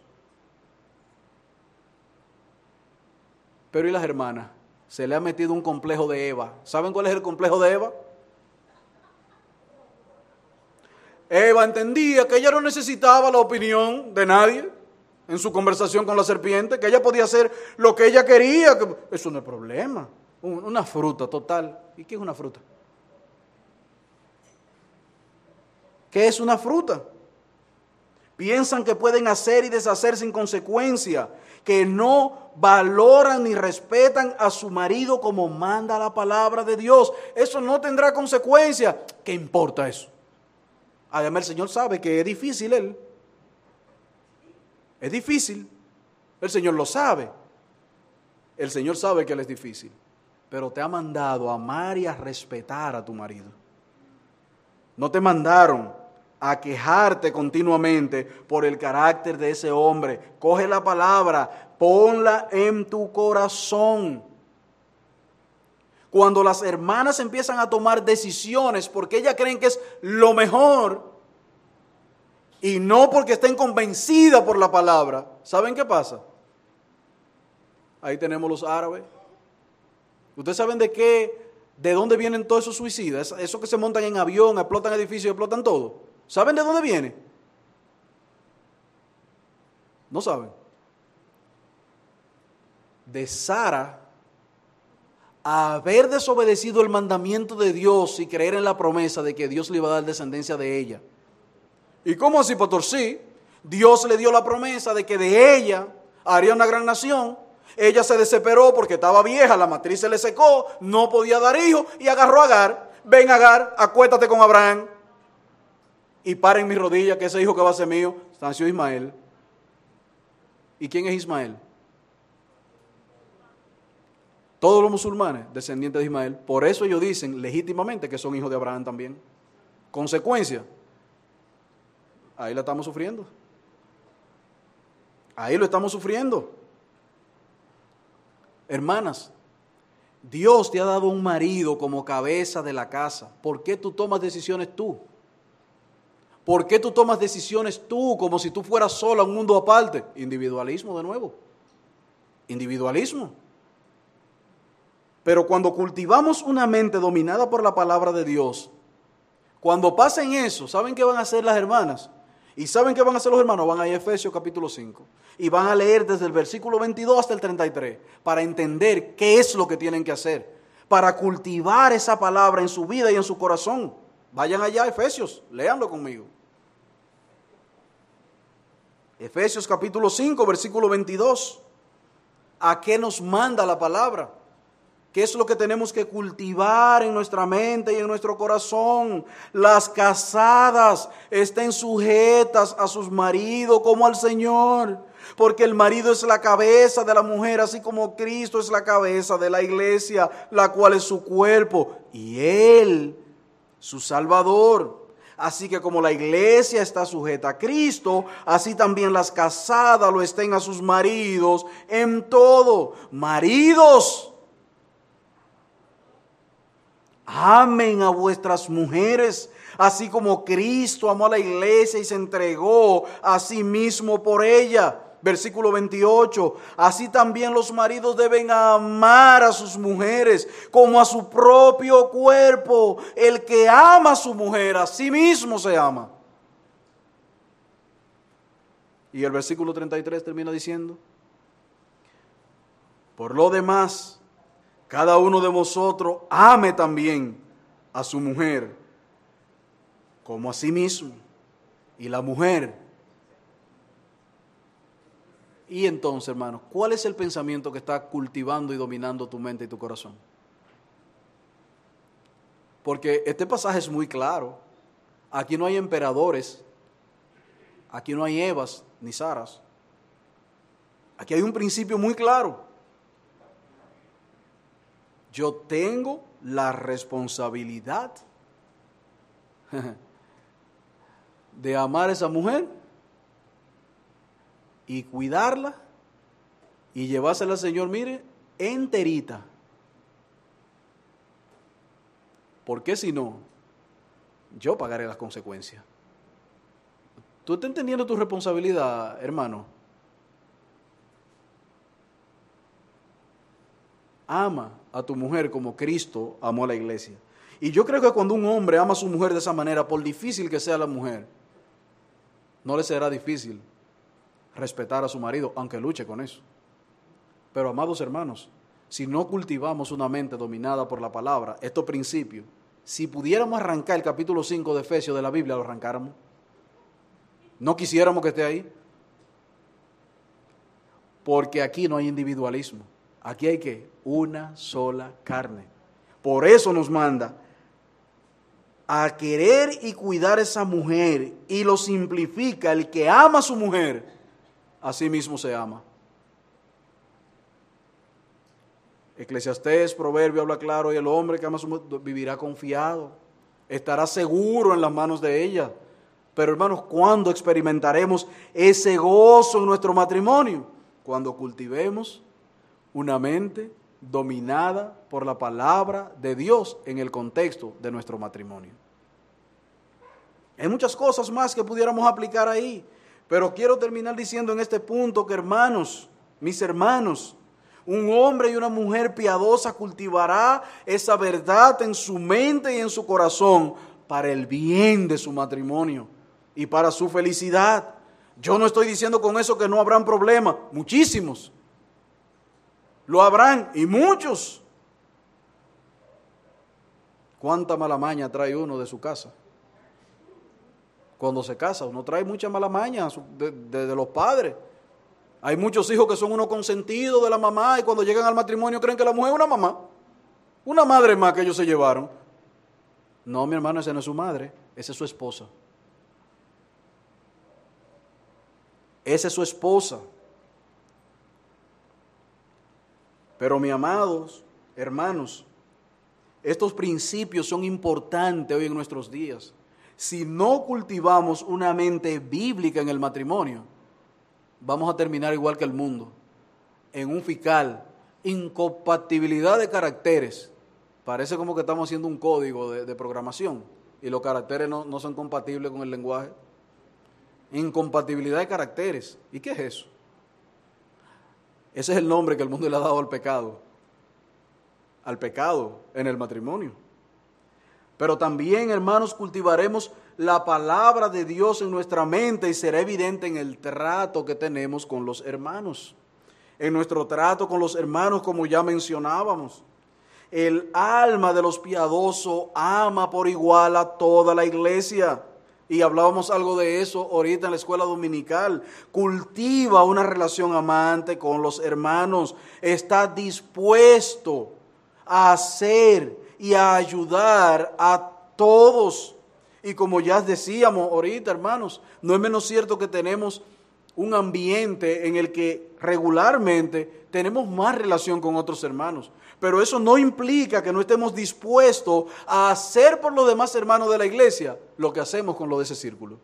Pero ¿y las hermanas? Se le ha metido un complejo de Eva. ¿Saben cuál es el complejo de Eva? Eva entendía que ella no necesitaba la opinión de nadie en su conversación con la serpiente, que ella podía hacer lo que ella quería. Que eso no es problema. Una fruta, total. ¿Y qué es una fruta? ¿Qué es una fruta? Piensan que pueden hacer y deshacer sin consecuencia, que no valoran ni respetan a su marido como manda la palabra de Dios. Eso no tendrá consecuencia. ¿Qué importa eso? Además, el Señor sabe que es difícil él. Es difícil. El Señor lo sabe. El Señor sabe que él es difícil. Pero te ha mandado a amar y a respetar a tu marido. No te mandaron a quejarte continuamente por el carácter de ese hombre. Coge la palabra, ponla en tu corazón. Cuando las hermanas empiezan a tomar decisiones porque ellas creen que es lo mejor y no porque estén convencidas por la palabra, ¿saben qué pasa? Ahí tenemos los árabes. ¿Ustedes saben de qué, de dónde vienen todos esos suicidas? Esos que se montan en avión, explotan edificios, explotan todo. ¿Saben de dónde viene? No saben. De Sara haber desobedecido el mandamiento de Dios y creer en la promesa de que Dios le iba a dar descendencia de ella. ¿Y cómo así, pastor? Sí, Dios le dio la promesa de que de ella haría una gran nación. Ella se desesperó porque estaba vieja, la matriz se le secó, no podía dar hijos y agarró a Agar. Ven, Agar, acuéstate con Abraham y para en mis rodillas que ese hijo que va a ser mío. Nació Ismael. ¿Y quién es Ismael? Todos los musulmanes, descendientes de Ismael. Por eso ellos dicen legítimamente que son hijos de Abraham también. Consecuencia, ahí la estamos sufriendo. Ahí lo estamos sufriendo. Hermanas, Dios te ha dado un marido como cabeza de la casa. ¿Por qué tú tomas decisiones tú? ¿Por qué tú tomas decisiones tú como si tú fueras sola, un mundo aparte? Individualismo de nuevo. Individualismo. Pero cuando cultivamos una mente dominada por la palabra de Dios, cuando pasen eso, ¿saben qué van a hacer las hermanas? ¿Y saben qué van a hacer los hermanos? Van a ir a Efesios capítulo cinco y van a leer desde el versículo veintidós hasta el treinta y tres para entender qué es lo que tienen que hacer, para cultivar esa palabra en su vida y en su corazón. Vayan allá a Efesios, léanlo conmigo. Efesios capítulo cinco, versículo veintidós. ¿A qué nos manda la palabra? ¿Qué es lo que tenemos que cultivar en nuestra mente y en nuestro corazón? Las casadas estén sujetas a sus maridos como al Señor, porque el marido es la cabeza de la mujer, así como Cristo es la cabeza de la iglesia, la cual es su cuerpo, y Él, su Salvador. Así que como la iglesia está sujeta a Cristo, así también las casadas lo estén a sus maridos en todo. Maridos, amen a vuestras mujeres, así como Cristo amó a la iglesia y se entregó a sí mismo por ella. Versículo veintiocho, así también los maridos deben amar a sus mujeres como a su propio cuerpo. El que ama a su mujer, a sí mismo se ama. Y el versículo treinta y tres termina diciendo, por lo demás, cada uno de vosotros ame también a su mujer como a sí mismo, y la mujer. Y entonces, hermanos, ¿cuál es el pensamiento que está cultivando y dominando tu mente y tu corazón? Porque este pasaje es muy claro. Aquí no hay emperadores, aquí no hay Evas ni Saras. Aquí hay un principio muy claro. Yo tengo la responsabilidad de amar a esa mujer y cuidarla y llevársela al Señor, mire, enterita. Porque si no, yo pagaré las consecuencias. ¿Tú estás entendiendo tu responsabilidad, hermano? Ama a tu mujer como Cristo amó a la iglesia. Y yo creo que cuando un hombre ama a su mujer de esa manera, por difícil que sea la mujer, no le será difícil respetar a su marido, aunque luche con eso. Pero, amados hermanos, si no cultivamos una mente dominada por la palabra, estos principios, si pudiéramos arrancar el capítulo cinco de Efesios de la Biblia, lo arrancáramos. No quisiéramos que esté ahí. Porque aquí no hay individualismo. Aquí hay que una sola carne. Por eso nos manda a querer y cuidar a esa mujer, y lo simplifica: el que ama a su mujer, a sí mismo se ama. Eclesiastés, Proverbio habla claro: y el hombre que ama a su mujer vivirá confiado, estará seguro en las manos de ella. Pero hermanos, ¿cuándo experimentaremos ese gozo en nuestro matrimonio? Cuando cultivemos una mente dominada por la palabra de Dios en el contexto de nuestro matrimonio. Hay muchas cosas más que pudiéramos aplicar ahí, pero quiero terminar diciendo en este punto que, hermanos, mis hermanos, un hombre y una mujer piadosa cultivará esa verdad en su mente y en su corazón para el bien de su matrimonio y para su felicidad. Yo no estoy diciendo con eso que no habrán problemas, muchísimos. Lo habrán, y muchos. ¿Cuánta mala maña trae uno de su casa? Cuando se casa, uno trae mucha mala maña de, de, de los padres. Hay muchos hijos que son unos consentidos de la mamá, y cuando llegan al matrimonio creen que la mujer es una mamá, una madre más que ellos se llevaron. No, mi hermano, esa no es su madre, esa es su esposa. Esa es su esposa. Pero, mis amados hermanos, estos principios son importantes hoy en nuestros días. Si no cultivamos una mente bíblica en el matrimonio, vamos a terminar igual que el mundo, en un fiscal, incompatibilidad de caracteres. Parece como que estamos haciendo un código de, de programación y los caracteres no, no son compatibles con el lenguaje. Incompatibilidad de caracteres. ¿Y qué es eso? Ese es el nombre que el mundo le ha dado al pecado, al pecado en el matrimonio. Pero también, hermanos, cultivaremos la palabra de Dios en nuestra mente y será evidente en el trato que tenemos con los hermanos. En nuestro trato con los hermanos, como ya mencionábamos, el alma de los piadosos ama por igual a toda la iglesia. Y hablábamos algo de eso ahorita en la escuela dominical. Cultiva una relación amante con los hermanos. Está dispuesto a hacer y a ayudar a todos. Y como ya decíamos ahorita, hermanos, no es menos cierto que tenemos un ambiente en el que regularmente tenemos más relación con otros hermanos. Pero eso no implica que no estemos dispuestos a hacer por los demás hermanos de la iglesia lo que hacemos con lo de ese círculo.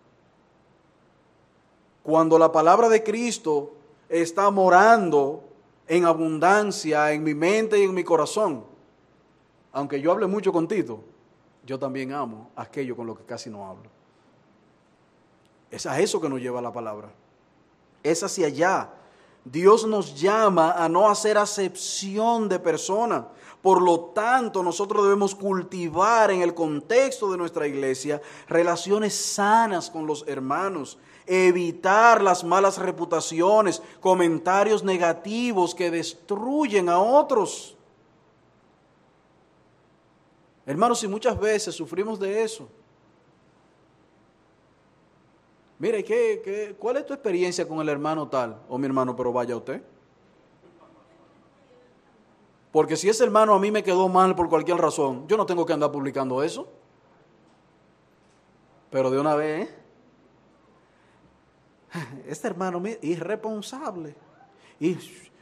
Cuando la palabra de Cristo está morando en abundancia en mi mente y en mi corazón, aunque yo hable mucho con Tito, yo también amo aquello con lo que casi no hablo. Es a eso que nos lleva la palabra. Es hacia allá. Dios nos llama a no hacer acepción de persona. Por lo tanto, nosotros debemos cultivar en el contexto de nuestra iglesia relaciones sanas con los hermanos, evitar las malas reputaciones, comentarios negativos que destruyen a otros. Hermanos, y muchas veces sufrimos de eso. Mire, ¿qué, qué, ¿cuál es tu experiencia con el hermano tal? O mi hermano, pero vaya usted. Porque si ese hermano a mí me quedó mal por cualquier razón, yo no tengo que andar publicando eso. Pero de una vez, ¿eh? Este hermano es irresponsable. Y,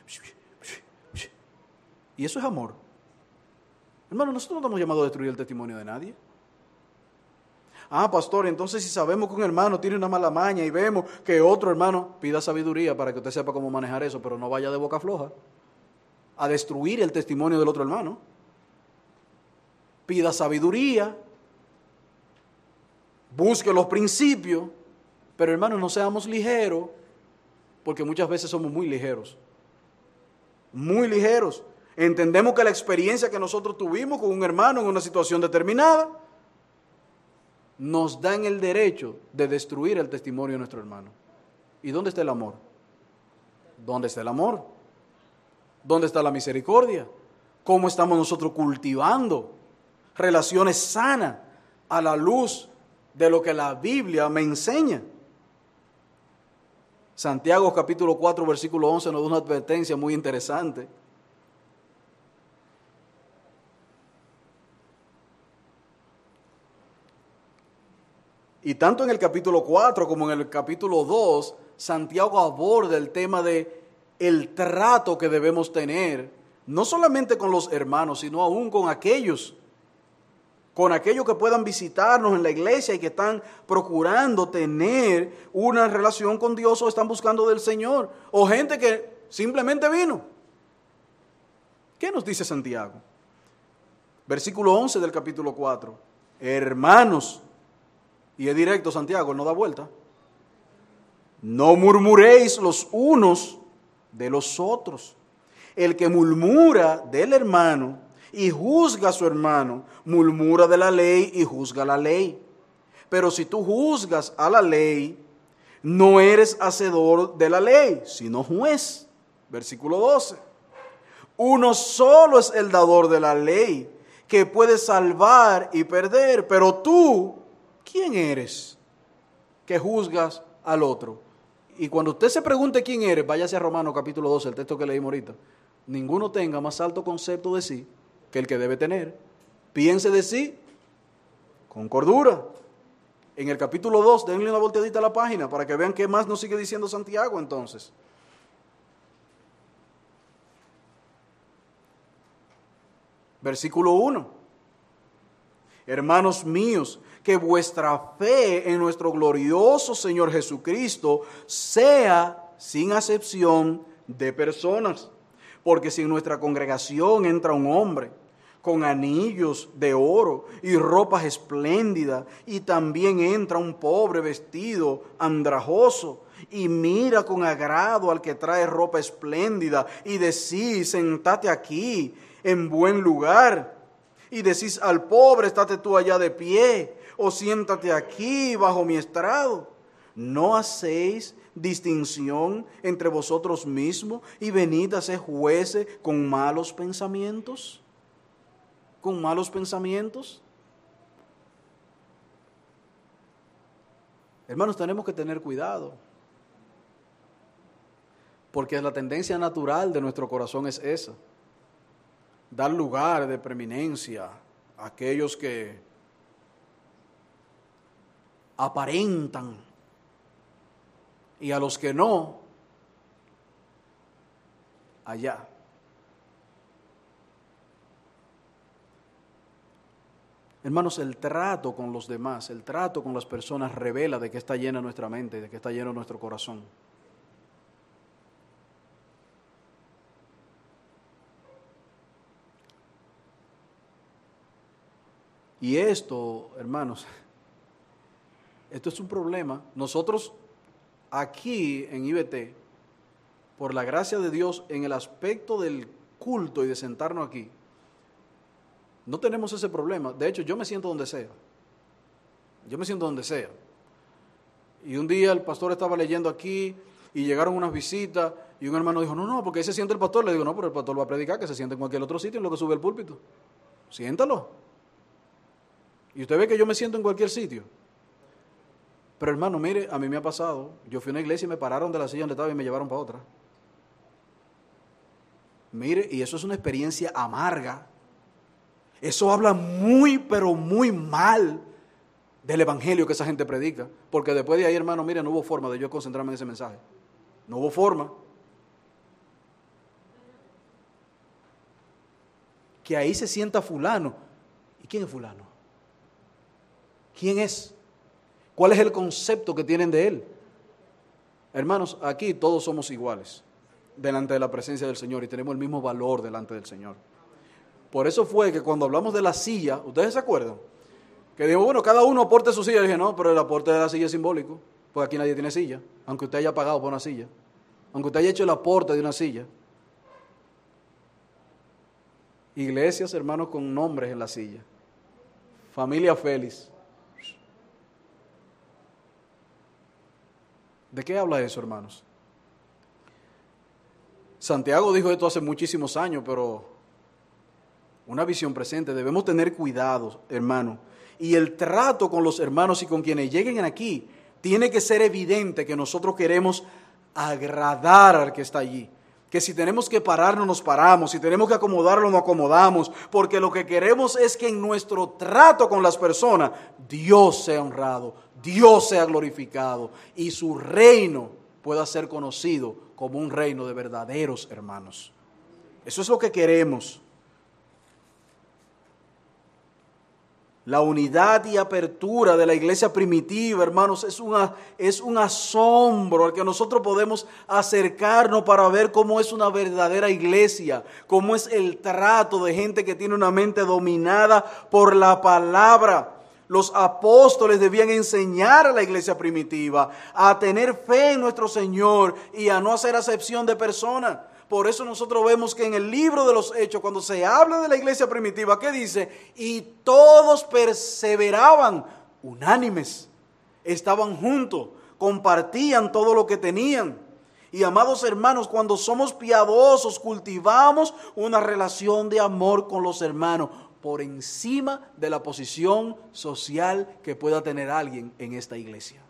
y eso es amor. Hermano, nosotros no estamos llamados a destruir el testimonio de nadie. Ah, pastor, entonces si sabemos que un hermano tiene una mala maña y vemos que otro hermano, pida sabiduría para que usted sepa cómo manejar eso, pero no vaya de boca floja a destruir el testimonio del otro hermano. Pida sabiduría, busque los principios, pero hermano, no seamos ligeros, porque muchas veces somos muy ligeros, muy ligeros. Entendemos que la experiencia que nosotros tuvimos con un hermano en una situación determinada nos dan el derecho de destruir el testimonio de nuestro hermano. ¿Y dónde está el amor? ¿Dónde está el amor? ¿Dónde está la misericordia? ¿Cómo estamos nosotros cultivando relaciones sanas a la luz de lo que la Biblia me enseña? Santiago capítulo cuatro, versículo once nos da una advertencia muy interesante. Y tanto en el capítulo cuatro como en el capítulo dos, Santiago aborda el tema de el trato que debemos tener, no solamente con los hermanos, sino aún con aquellos, con aquellos que puedan visitarnos en la iglesia y que están procurando tener una relación con Dios o están buscando del Señor, o gente que simplemente vino. ¿Qué nos dice Santiago? Versículo once del capítulo cuatro. Hermanos, y es directo Santiago, él no da vuelta. No murmuréis los unos de los otros. El que murmura del hermano y juzga a su hermano, murmura de la ley y juzga la ley. Pero si tú juzgas a la ley, no eres hacedor de la ley, sino juez. Versículo doce. Uno solo es el dador de la ley, que puede salvar y perder, pero tú, ¿quién eres que juzgas al otro? Y cuando usted se pregunte quién eres, váyase a Romanos capítulo doce, el texto que leímos ahorita. Ninguno tenga más alto concepto de sí que el que debe tener. Piense de sí con cordura. En el capítulo dos, denle una volteadita a la página para que vean qué más nos sigue diciendo Santiago entonces. Versículo uno. Hermanos míos, que vuestra fe en nuestro glorioso Señor Jesucristo sea sin acepción de personas. Porque si en nuestra congregación entra un hombre con anillos de oro y ropas espléndidas, y también entra un pobre vestido andrajoso, y mira con agrado al que trae ropa espléndida, y decís, sentate aquí en buen lugar, y decís al pobre, estate tú allá de pie, o siéntate aquí bajo mi estrado, ¿no hacéis distinción entre vosotros mismos y venid a ser jueces con malos pensamientos? ¿Con malos pensamientos? Hermanos, tenemos que tener cuidado, porque la tendencia natural de nuestro corazón es esa: dar lugar de preeminencia a aquellos que aparentan, y a los que no, allá. Hermanos, el trato con los demás, el trato con las personas revela de qué está llena nuestra mente, de qué está lleno nuestro corazón. Y esto, hermanos, esto es un problema. Nosotros aquí en I B T, por la gracia de Dios, en el aspecto del culto y de sentarnos aquí, no tenemos ese problema. De hecho, yo me siento donde sea. Yo me siento donde sea. Y un día el pastor estaba leyendo aquí y llegaron unas visitas y un hermano dijo, no, no, porque ahí se siente el pastor. Le digo, no, pero el pastor va a predicar, que se siente en cualquier otro sitio en lo que sube el púlpito. Siéntalo. Y usted ve que yo me siento en cualquier sitio. Pero hermano, mire, a mí me ha pasado. Yo fui a una iglesia y me pararon de la silla donde estaba y me llevaron para otra. Mire, y eso es una experiencia amarga. Eso habla muy, pero muy mal del evangelio que esa gente predica. Porque después de ahí, hermano, mire, no hubo forma de yo concentrarme en ese mensaje. No hubo forma. Que ahí se sienta fulano. ¿Y quién es fulano? ¿Quién es? ¿Cuál es el concepto que tienen de él? Hermanos, aquí todos somos iguales delante de la presencia del Señor y tenemos el mismo valor delante del Señor. Por eso fue que cuando hablamos de la silla, ¿ustedes se acuerdan? Que dijimos, bueno, cada uno aporte su silla. Y dije, no, pero el aporte de la silla es simbólico, porque aquí nadie tiene silla, aunque usted haya pagado por una silla, aunque usted haya hecho el aporte de una silla. Iglesias, hermanos, con nombres en la silla. Familia Félix. ¿De qué habla eso, hermanos? Santiago dijo esto hace muchísimos años, pero una visión presente. Debemos tener cuidado, hermano. Y el trato con los hermanos y con quienes lleguen aquí tiene que ser evidente que nosotros queremos agradar al que está allí. Que si tenemos que pararnos, nos paramos, si tenemos que acomodarnos, nos acomodamos, porque lo que queremos es que en nuestro trato con las personas, Dios sea honrado, Dios sea glorificado y su reino pueda ser conocido como un reino de verdaderos hermanos. Eso es lo que queremos. La unidad y apertura de la iglesia primitiva, hermanos, es, una, es un asombro al que nosotros podemos acercarnos para ver cómo es una verdadera iglesia, cómo es el trato de gente que tiene una mente dominada por la palabra. Los apóstoles debían enseñar a la iglesia primitiva a tener fe en nuestro Señor y a no hacer acepción de personas. Por eso nosotros vemos que en el libro de los Hechos, cuando se habla de la iglesia primitiva, ¿qué dice? Y todos perseveraban unánimes, estaban juntos, compartían todo lo que tenían. Y amados hermanos, cuando somos piadosos, cultivamos una relación de amor con los hermanos, por encima de la posición social que pueda tener alguien en esta iglesia.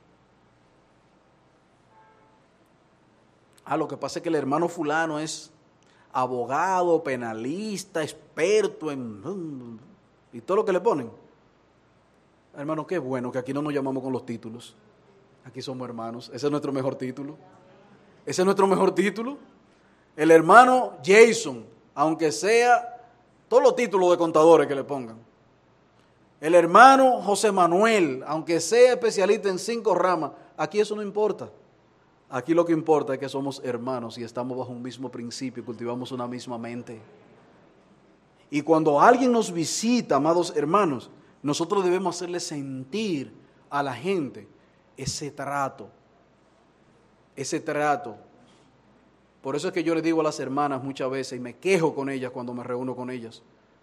Ah, lo que pasa es que el hermano fulano es abogado, penalista, experto en... y todo lo que le ponen. Hermano, qué bueno que aquí no nos llamamos con los títulos. Aquí somos hermanos. Ese es nuestro mejor título. Ese es nuestro mejor título. El hermano Jason, aunque sea todos los títulos de contadores que le pongan. El hermano José Manuel, aunque sea especialista en cinco ramas, aquí eso no importa. Aquí lo que importa es que somos hermanos y estamos bajo un mismo principio y cultivamos una misma mente. Y cuando alguien nos visita, amados hermanos, nosotros debemos hacerle sentir a la gente ese trato, ese trato. Por eso es que yo le digo a las hermanas muchas veces, y me quejo con ellas cuando me reúno con ellas.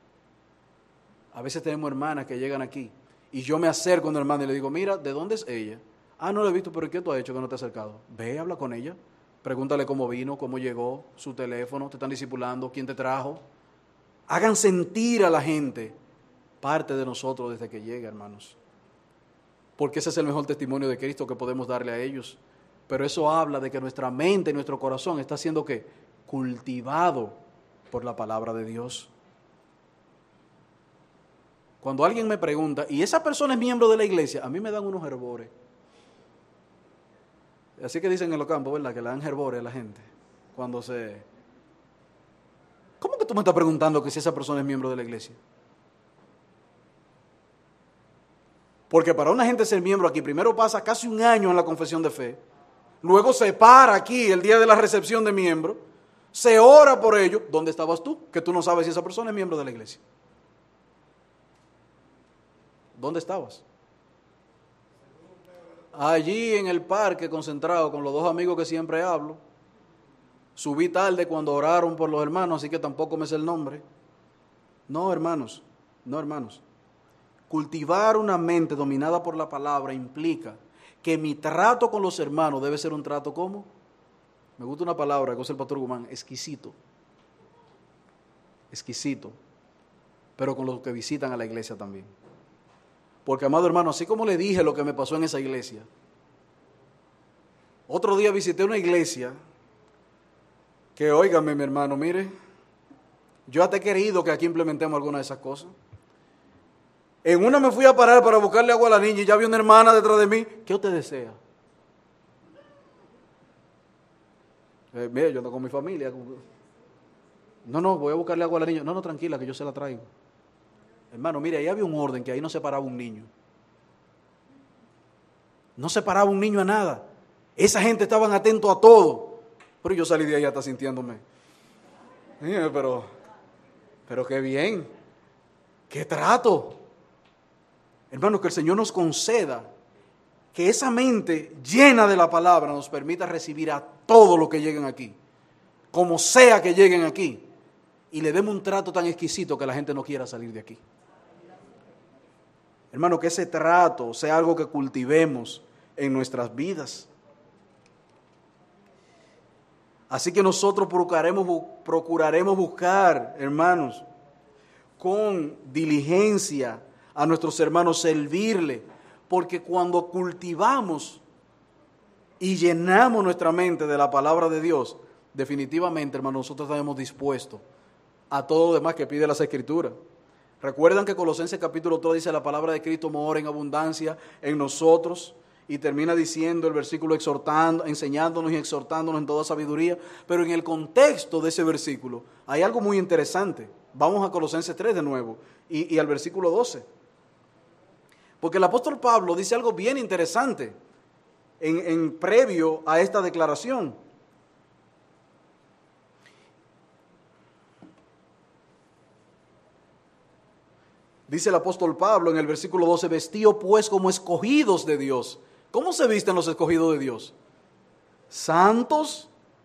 A veces tenemos hermanas que llegan aquí, y yo me acerco a una hermana y le digo, mira, ¿de dónde es ella? Ah, no la he visto, pero ¿qué tú has hecho que no te has acercado? Ve, habla con ella, pregúntale cómo vino, cómo llegó, su teléfono, te están discipulando, quién te trajo. Hagan sentir a la gente parte de nosotros desde que llega, hermanos. Porque ese es el mejor testimonio de Cristo que podemos darle a ellos. Pero eso habla de que nuestra mente y nuestro corazón está siendo ¿qué? Cultivado por la palabra de Dios. Cuando alguien me pregunta, ¿y esa persona es miembro de la iglesia? A mí me dan unos hervores. Así que dicen en los campos, ¿verdad? Que le dan hervores a la gente. Cuando se... ¿Cómo que tú me estás preguntando que si esa persona es miembro de la iglesia? Porque para una gente ser miembro aquí, primero pasa casi un año en la confesión de fe, luego se para aquí el día de la recepción de miembro, se ora por ello. ¿Dónde estabas tú? Que tú no sabes si esa persona es miembro de la iglesia. ¿Dónde estabas? Allí en el parque, concentrado con los dos amigos que siempre hablo. Subí tarde cuando oraron por los hermanos, así que tampoco me sé el nombre. No, hermanos, no, hermanos. Cultivar una mente dominada por la palabra implica que mi trato con los hermanos debe ser un trato, ¿cómo? Me gusta una palabra que usa el pastor Guzmán, exquisito. Exquisito. Pero con los que visitan a la iglesia también. Porque, amado hermano, así como le dije lo que me pasó en esa iglesia, otro día visité una iglesia que, óigame, mi hermano, mire, yo hasta he querido que aquí implementemos alguna de esas cosas. En una me fui a parar para buscarle agua a la niña y ya vi una hermana detrás de mí. ¿Qué usted desea? Eh, mire, yo ando con mi familia. No, no, voy a buscarle agua a la niña. No, no, tranquila, que yo se la traigo. Hermano, mire, ahí había un orden que ahí no se paraba un niño. No se paraba un niño a nada. Esa gente estaban atentos a todo. Pero yo salí de ahí hasta sintiéndome. Eh, pero, pero qué bien. Qué trato. Hermano, que el Señor nos conceda que esa mente llena de la palabra nos permita recibir a todo lo que lleguen aquí. Como sea que lleguen aquí. Y le demos un trato tan exquisito que la gente no quiera salir de aquí. Hermano, que ese trato sea algo que cultivemos en nuestras vidas. Así que nosotros procuraremos, procuraremos buscar, hermanos, con diligencia a nuestros hermanos, servirle, porque cuando cultivamos y llenamos nuestra mente de la palabra de Dios, definitivamente, hermano, nosotros estaremos dispuestos a todo lo demás que pide las Escrituras. Recuerdan que Colosenses capítulo tres dice la palabra de Cristo mora en abundancia en nosotros, y termina diciendo el versículo exhortando, enseñándonos y exhortándonos en toda sabiduría. Pero en el contexto de ese versículo hay algo muy interesante. Vamos a Colosenses tres de nuevo y, y al versículo doce. Porque el apóstol Pablo dice algo bien interesante en, en previo a esta declaración. Dice el apóstol Pablo en el versículo doce, vestíos pues como escogidos de Dios. ¿Cómo se visten los escogidos de Dios? Santos,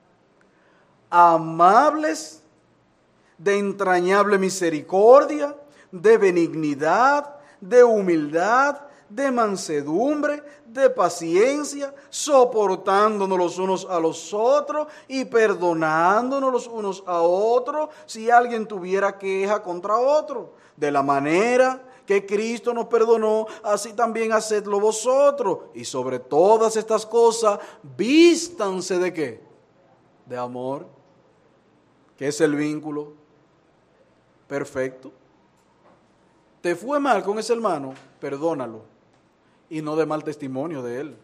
amables, de entrañable misericordia, de benignidad, de humildad, de mansedumbre, de paciencia, soportándonos los unos a los otros y perdonándonos los unos a otros si alguien tuviera queja contra otro. De la manera que Cristo nos perdonó, así también hacedlo vosotros. Y sobre todas estas cosas, vístanse de ¿qué? De amor, que es el vínculo perfecto. ¿Te fue mal con ese hermano? Perdónalo y no dé mal testimonio de él.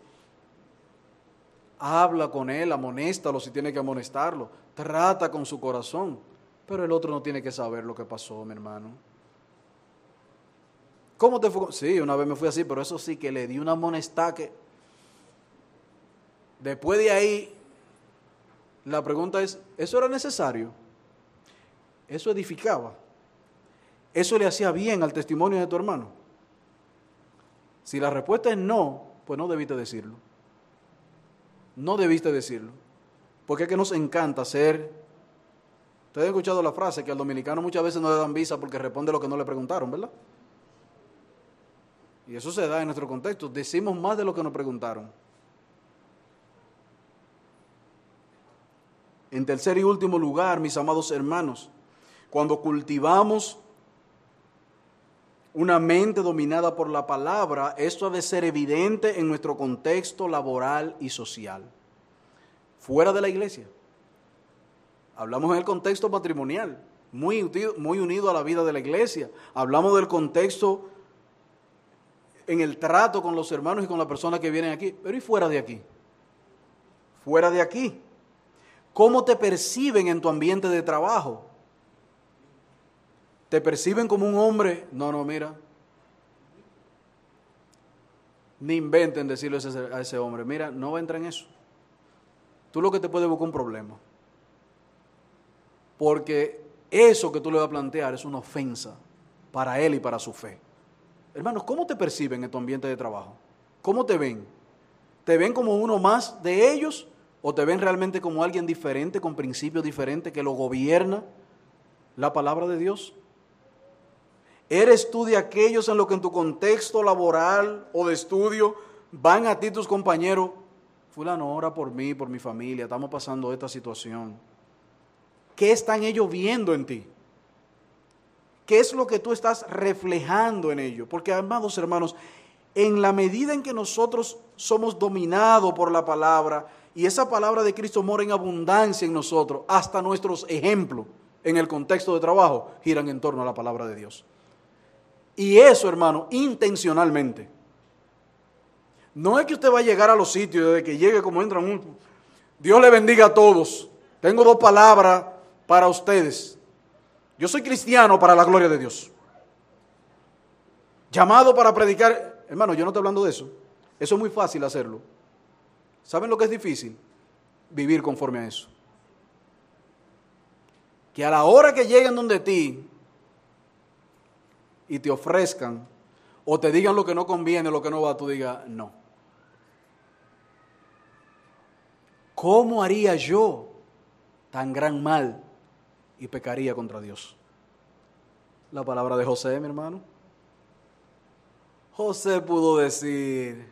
Habla con él, amonéstalo si tiene que amonestarlo, trata con su corazón, pero el otro no tiene que saber lo que pasó, mi hermano. ¿Cómo te fue? Sí, una vez me fui así, pero eso sí que le di una amonestada que después de ahí la pregunta es, ¿eso era necesario? ¿Eso edificaba? ¿Eso le hacía bien al testimonio de tu hermano? Si la respuesta es no, pues no debiste decirlo. No debiste decirlo. Porque es que nos encanta ser... Ustedes han escuchado la frase que al dominicano muchas veces no le dan visa porque responde lo que no le preguntaron, ¿verdad? Y eso se da en nuestro contexto. Decimos más de lo que nos preguntaron. En tercer y último lugar, mis amados hermanos, cuando cultivamos una mente dominada por la palabra, esto ha de ser evidente en nuestro contexto laboral y social. Fuera de la iglesia. Hablamos en el contexto matrimonial, muy unido, muy unido a la vida de la iglesia. Hablamos del contexto en el trato con los hermanos y con las personas que vienen aquí. Pero ¿y fuera de aquí? Fuera de aquí. ¿Cómo te perciben en tu ambiente de trabajo? ¿Te perciben como un hombre? No, no, mira. Ni inventen decirle a ese hombre, mira, no va a entrar en eso. Tú lo que te puedes buscar un problema. Porque eso que tú le vas a plantear es una ofensa para él y para su fe. Hermanos, ¿cómo te perciben en tu ambiente de trabajo? ¿Cómo te ven? ¿Te ven como uno más de ellos? ¿O te ven realmente como alguien diferente, con principios diferentes, que lo gobierna la palabra de Dios? ¿Eres tú de aquellos en los que en tu contexto laboral o de estudio van a ti tus compañeros? Fulano, ora por mí, por mi familia, estamos pasando esta situación. ¿Qué están ellos viendo en ti? ¿Qué es lo que tú estás reflejando en ellos? Porque, amados hermanos, en la medida en que nosotros somos dominados por la palabra y esa palabra de Cristo mora en abundancia en nosotros, hasta nuestros ejemplos en el contexto de trabajo giran en torno a la palabra de Dios. Y eso, hermano, intencionalmente. No es que usted va a llegar a los sitios desde que llegue como entran un... Dios le bendiga a todos. Tengo dos palabras para ustedes. Yo soy cristiano para la gloria de Dios. Llamado para predicar. Hermano, yo no estoy hablando de eso. Eso es muy fácil hacerlo. ¿Saben lo que es difícil? Vivir conforme a eso. Que a la hora que lleguen donde ti y te ofrezcan o te digan lo que no conviene, lo que no va, tú digas no. ¿Cómo haría yo tan gran mal y pecaría contra Dios? La palabra de José, mi hermano. José pudo decir,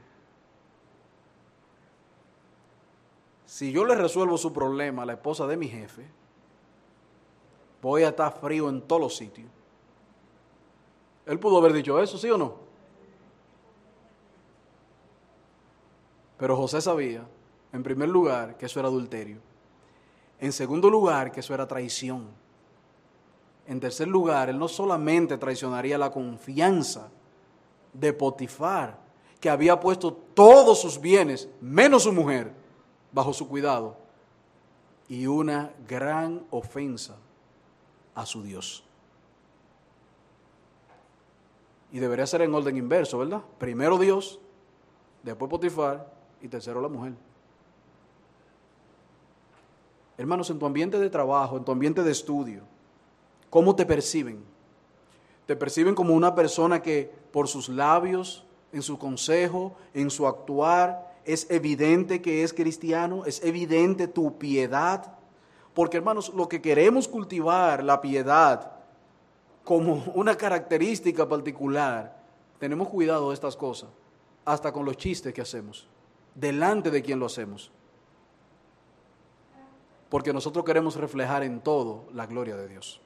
si yo le resuelvo su problema a la esposa de mi jefe, voy a estar frío en todos los sitios. Él pudo haber dicho eso, ¿sí o no? Pero José sabía En primer lugar, que eso era adulterio. En segundo lugar, que eso era traición. En tercer lugar, él no solamente traicionaría la confianza de Potifar, que había puesto todos sus bienes, menos su mujer, bajo su cuidado, y una gran ofensa a su Dios. Y debería ser en orden inverso, ¿verdad? Primero Dios, después Potifar y tercero la mujer. Hermanos, en tu ambiente de trabajo, en tu ambiente de estudio, ¿cómo te perciben? ¿Te perciben como una persona que por sus labios, en su consejo, en su actuar, es evidente que es cristiano? ¿Es evidente tu piedad? Porque, hermanos, lo que queremos cultivar, la piedad, como una característica particular, tenemos cuidado de estas cosas, hasta con los chistes que hacemos, delante de quien lo hacemos. Porque nosotros queremos reflejar en todo la gloria de Dios.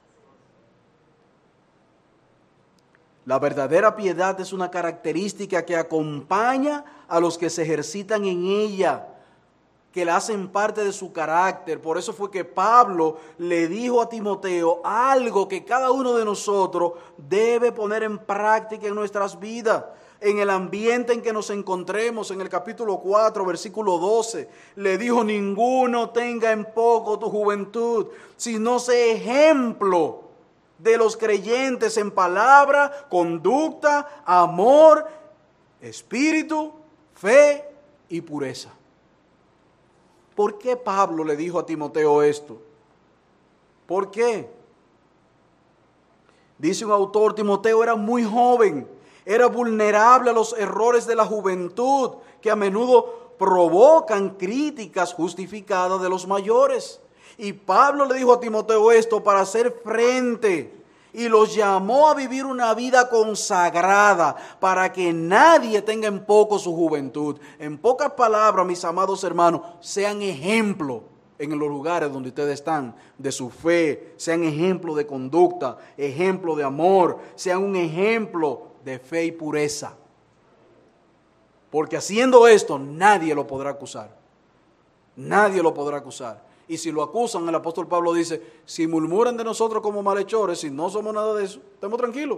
La verdadera piedad es una característica que acompaña a los que se ejercitan en ella, que la hacen parte de su carácter. Por eso fue que Pablo le dijo a Timoteo algo que cada uno de nosotros debe poner en práctica en nuestras vidas, en el ambiente en que nos encontremos. En el capítulo cuatro, versículo doce, le dijo: ninguno tenga en poco tu juventud, sino sé ejemplo de los creyentes en palabra, conducta, amor, espíritu, fe y pureza. ¿Por qué Pablo le dijo a Timoteo esto? ¿Por qué? Dice un autor, Timoteo era muy joven, era vulnerable a los errores de la juventud, que a menudo provocan críticas justificadas de los mayores. Y Pablo le dijo a Timoteo esto para hacer frente, y los llamó a vivir una vida consagrada para que nadie tenga en poco su juventud. En pocas palabras, mis amados hermanos, sean ejemplo en los lugares donde ustedes están de su fe, sean ejemplo de conducta, ejemplo de amor, sean un ejemplo de fe y pureza. Porque haciendo esto nadie lo podrá acusar. Nadie lo podrá acusar. Y si lo acusan, el apóstol Pablo dice: si murmuran de nosotros como malhechores, si no somos nada de eso, estemos tranquilos.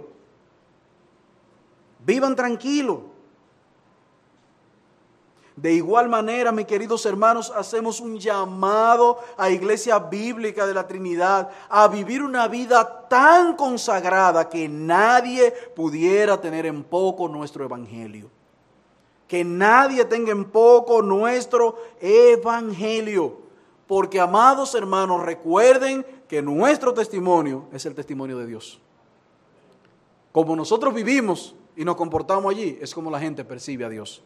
Vivan tranquilos. De igual manera, mis queridos hermanos, hacemos un llamado a Iglesia Bíblica de la Trinidad a vivir una vida tan consagrada que nadie pudiera tener en poco nuestro evangelio. Que nadie tenga en poco nuestro evangelio. Porque, amados hermanos, recuerden que nuestro testimonio es el testimonio de Dios. Como nosotros vivimos y nos comportamos allí, es como la gente percibe a Dios.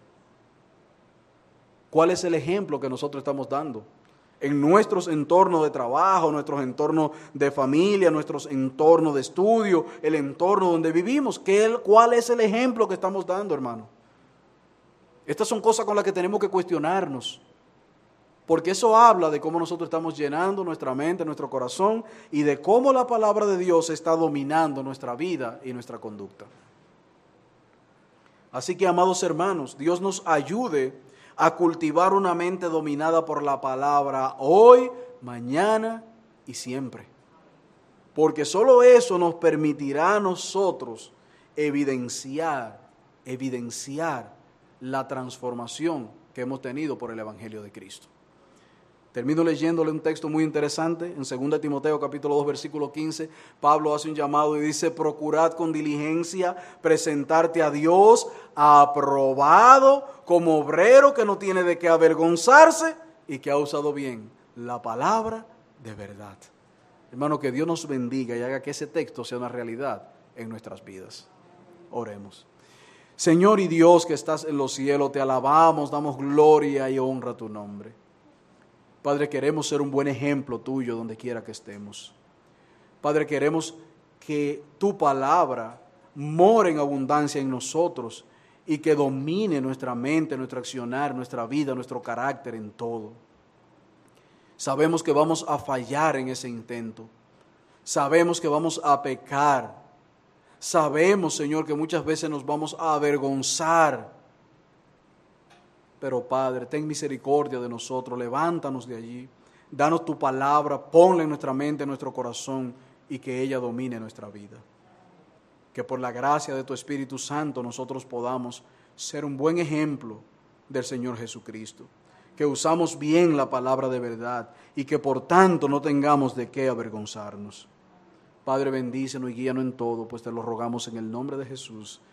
¿Cuál es el ejemplo que nosotros estamos dando? En nuestros entornos de trabajo, nuestros entornos de familia, nuestros entornos de estudio, el entorno donde vivimos. ¿Qué, ¿Cuál es el ejemplo que estamos dando, hermano? Estas son cosas con las que tenemos que cuestionarnos. Porque eso habla de cómo nosotros estamos llenando nuestra mente, nuestro corazón, y de cómo la palabra de Dios está dominando nuestra vida y nuestra conducta. Así que, amados hermanos, Dios nos ayude a cultivar una mente dominada por la palabra hoy, mañana y siempre. Porque solo eso nos permitirá a nosotros evidenciar, evidenciar la transformación que hemos tenido por el Evangelio de Cristo. Termino leyéndole un texto muy interesante. En segunda Timoteo capítulo dos versículo quince, Pablo hace un llamado y dice: procurad con diligencia presentarte a Dios aprobado como obrero que no tiene de qué avergonzarse y que ha usado bien la palabra de verdad. Hermano, que Dios nos bendiga y haga que ese texto sea una realidad en nuestras vidas. Oremos. Señor y Dios que estás en los cielos, te alabamos, damos gloria y honra a tu nombre. Padre, queremos ser un buen ejemplo tuyo donde quiera que estemos. Padre, queremos que tu palabra more en abundancia en nosotros y que domine nuestra mente, nuestro accionar, nuestra vida, nuestro carácter en todo. Sabemos que vamos a fallar en ese intento. Sabemos que vamos a pecar. Sabemos, Señor, que muchas veces nos vamos a avergonzar. Pero Padre, ten misericordia de nosotros, levántanos de allí, danos tu palabra, ponla en nuestra mente, en nuestro corazón, y que ella domine nuestra vida. Que por la gracia de tu Espíritu Santo nosotros podamos ser un buen ejemplo del Señor Jesucristo, que usamos bien la palabra de verdad y que por tanto no tengamos de qué avergonzarnos. Padre, bendícenos y guíanos en todo, pues te lo rogamos en el nombre de Jesús.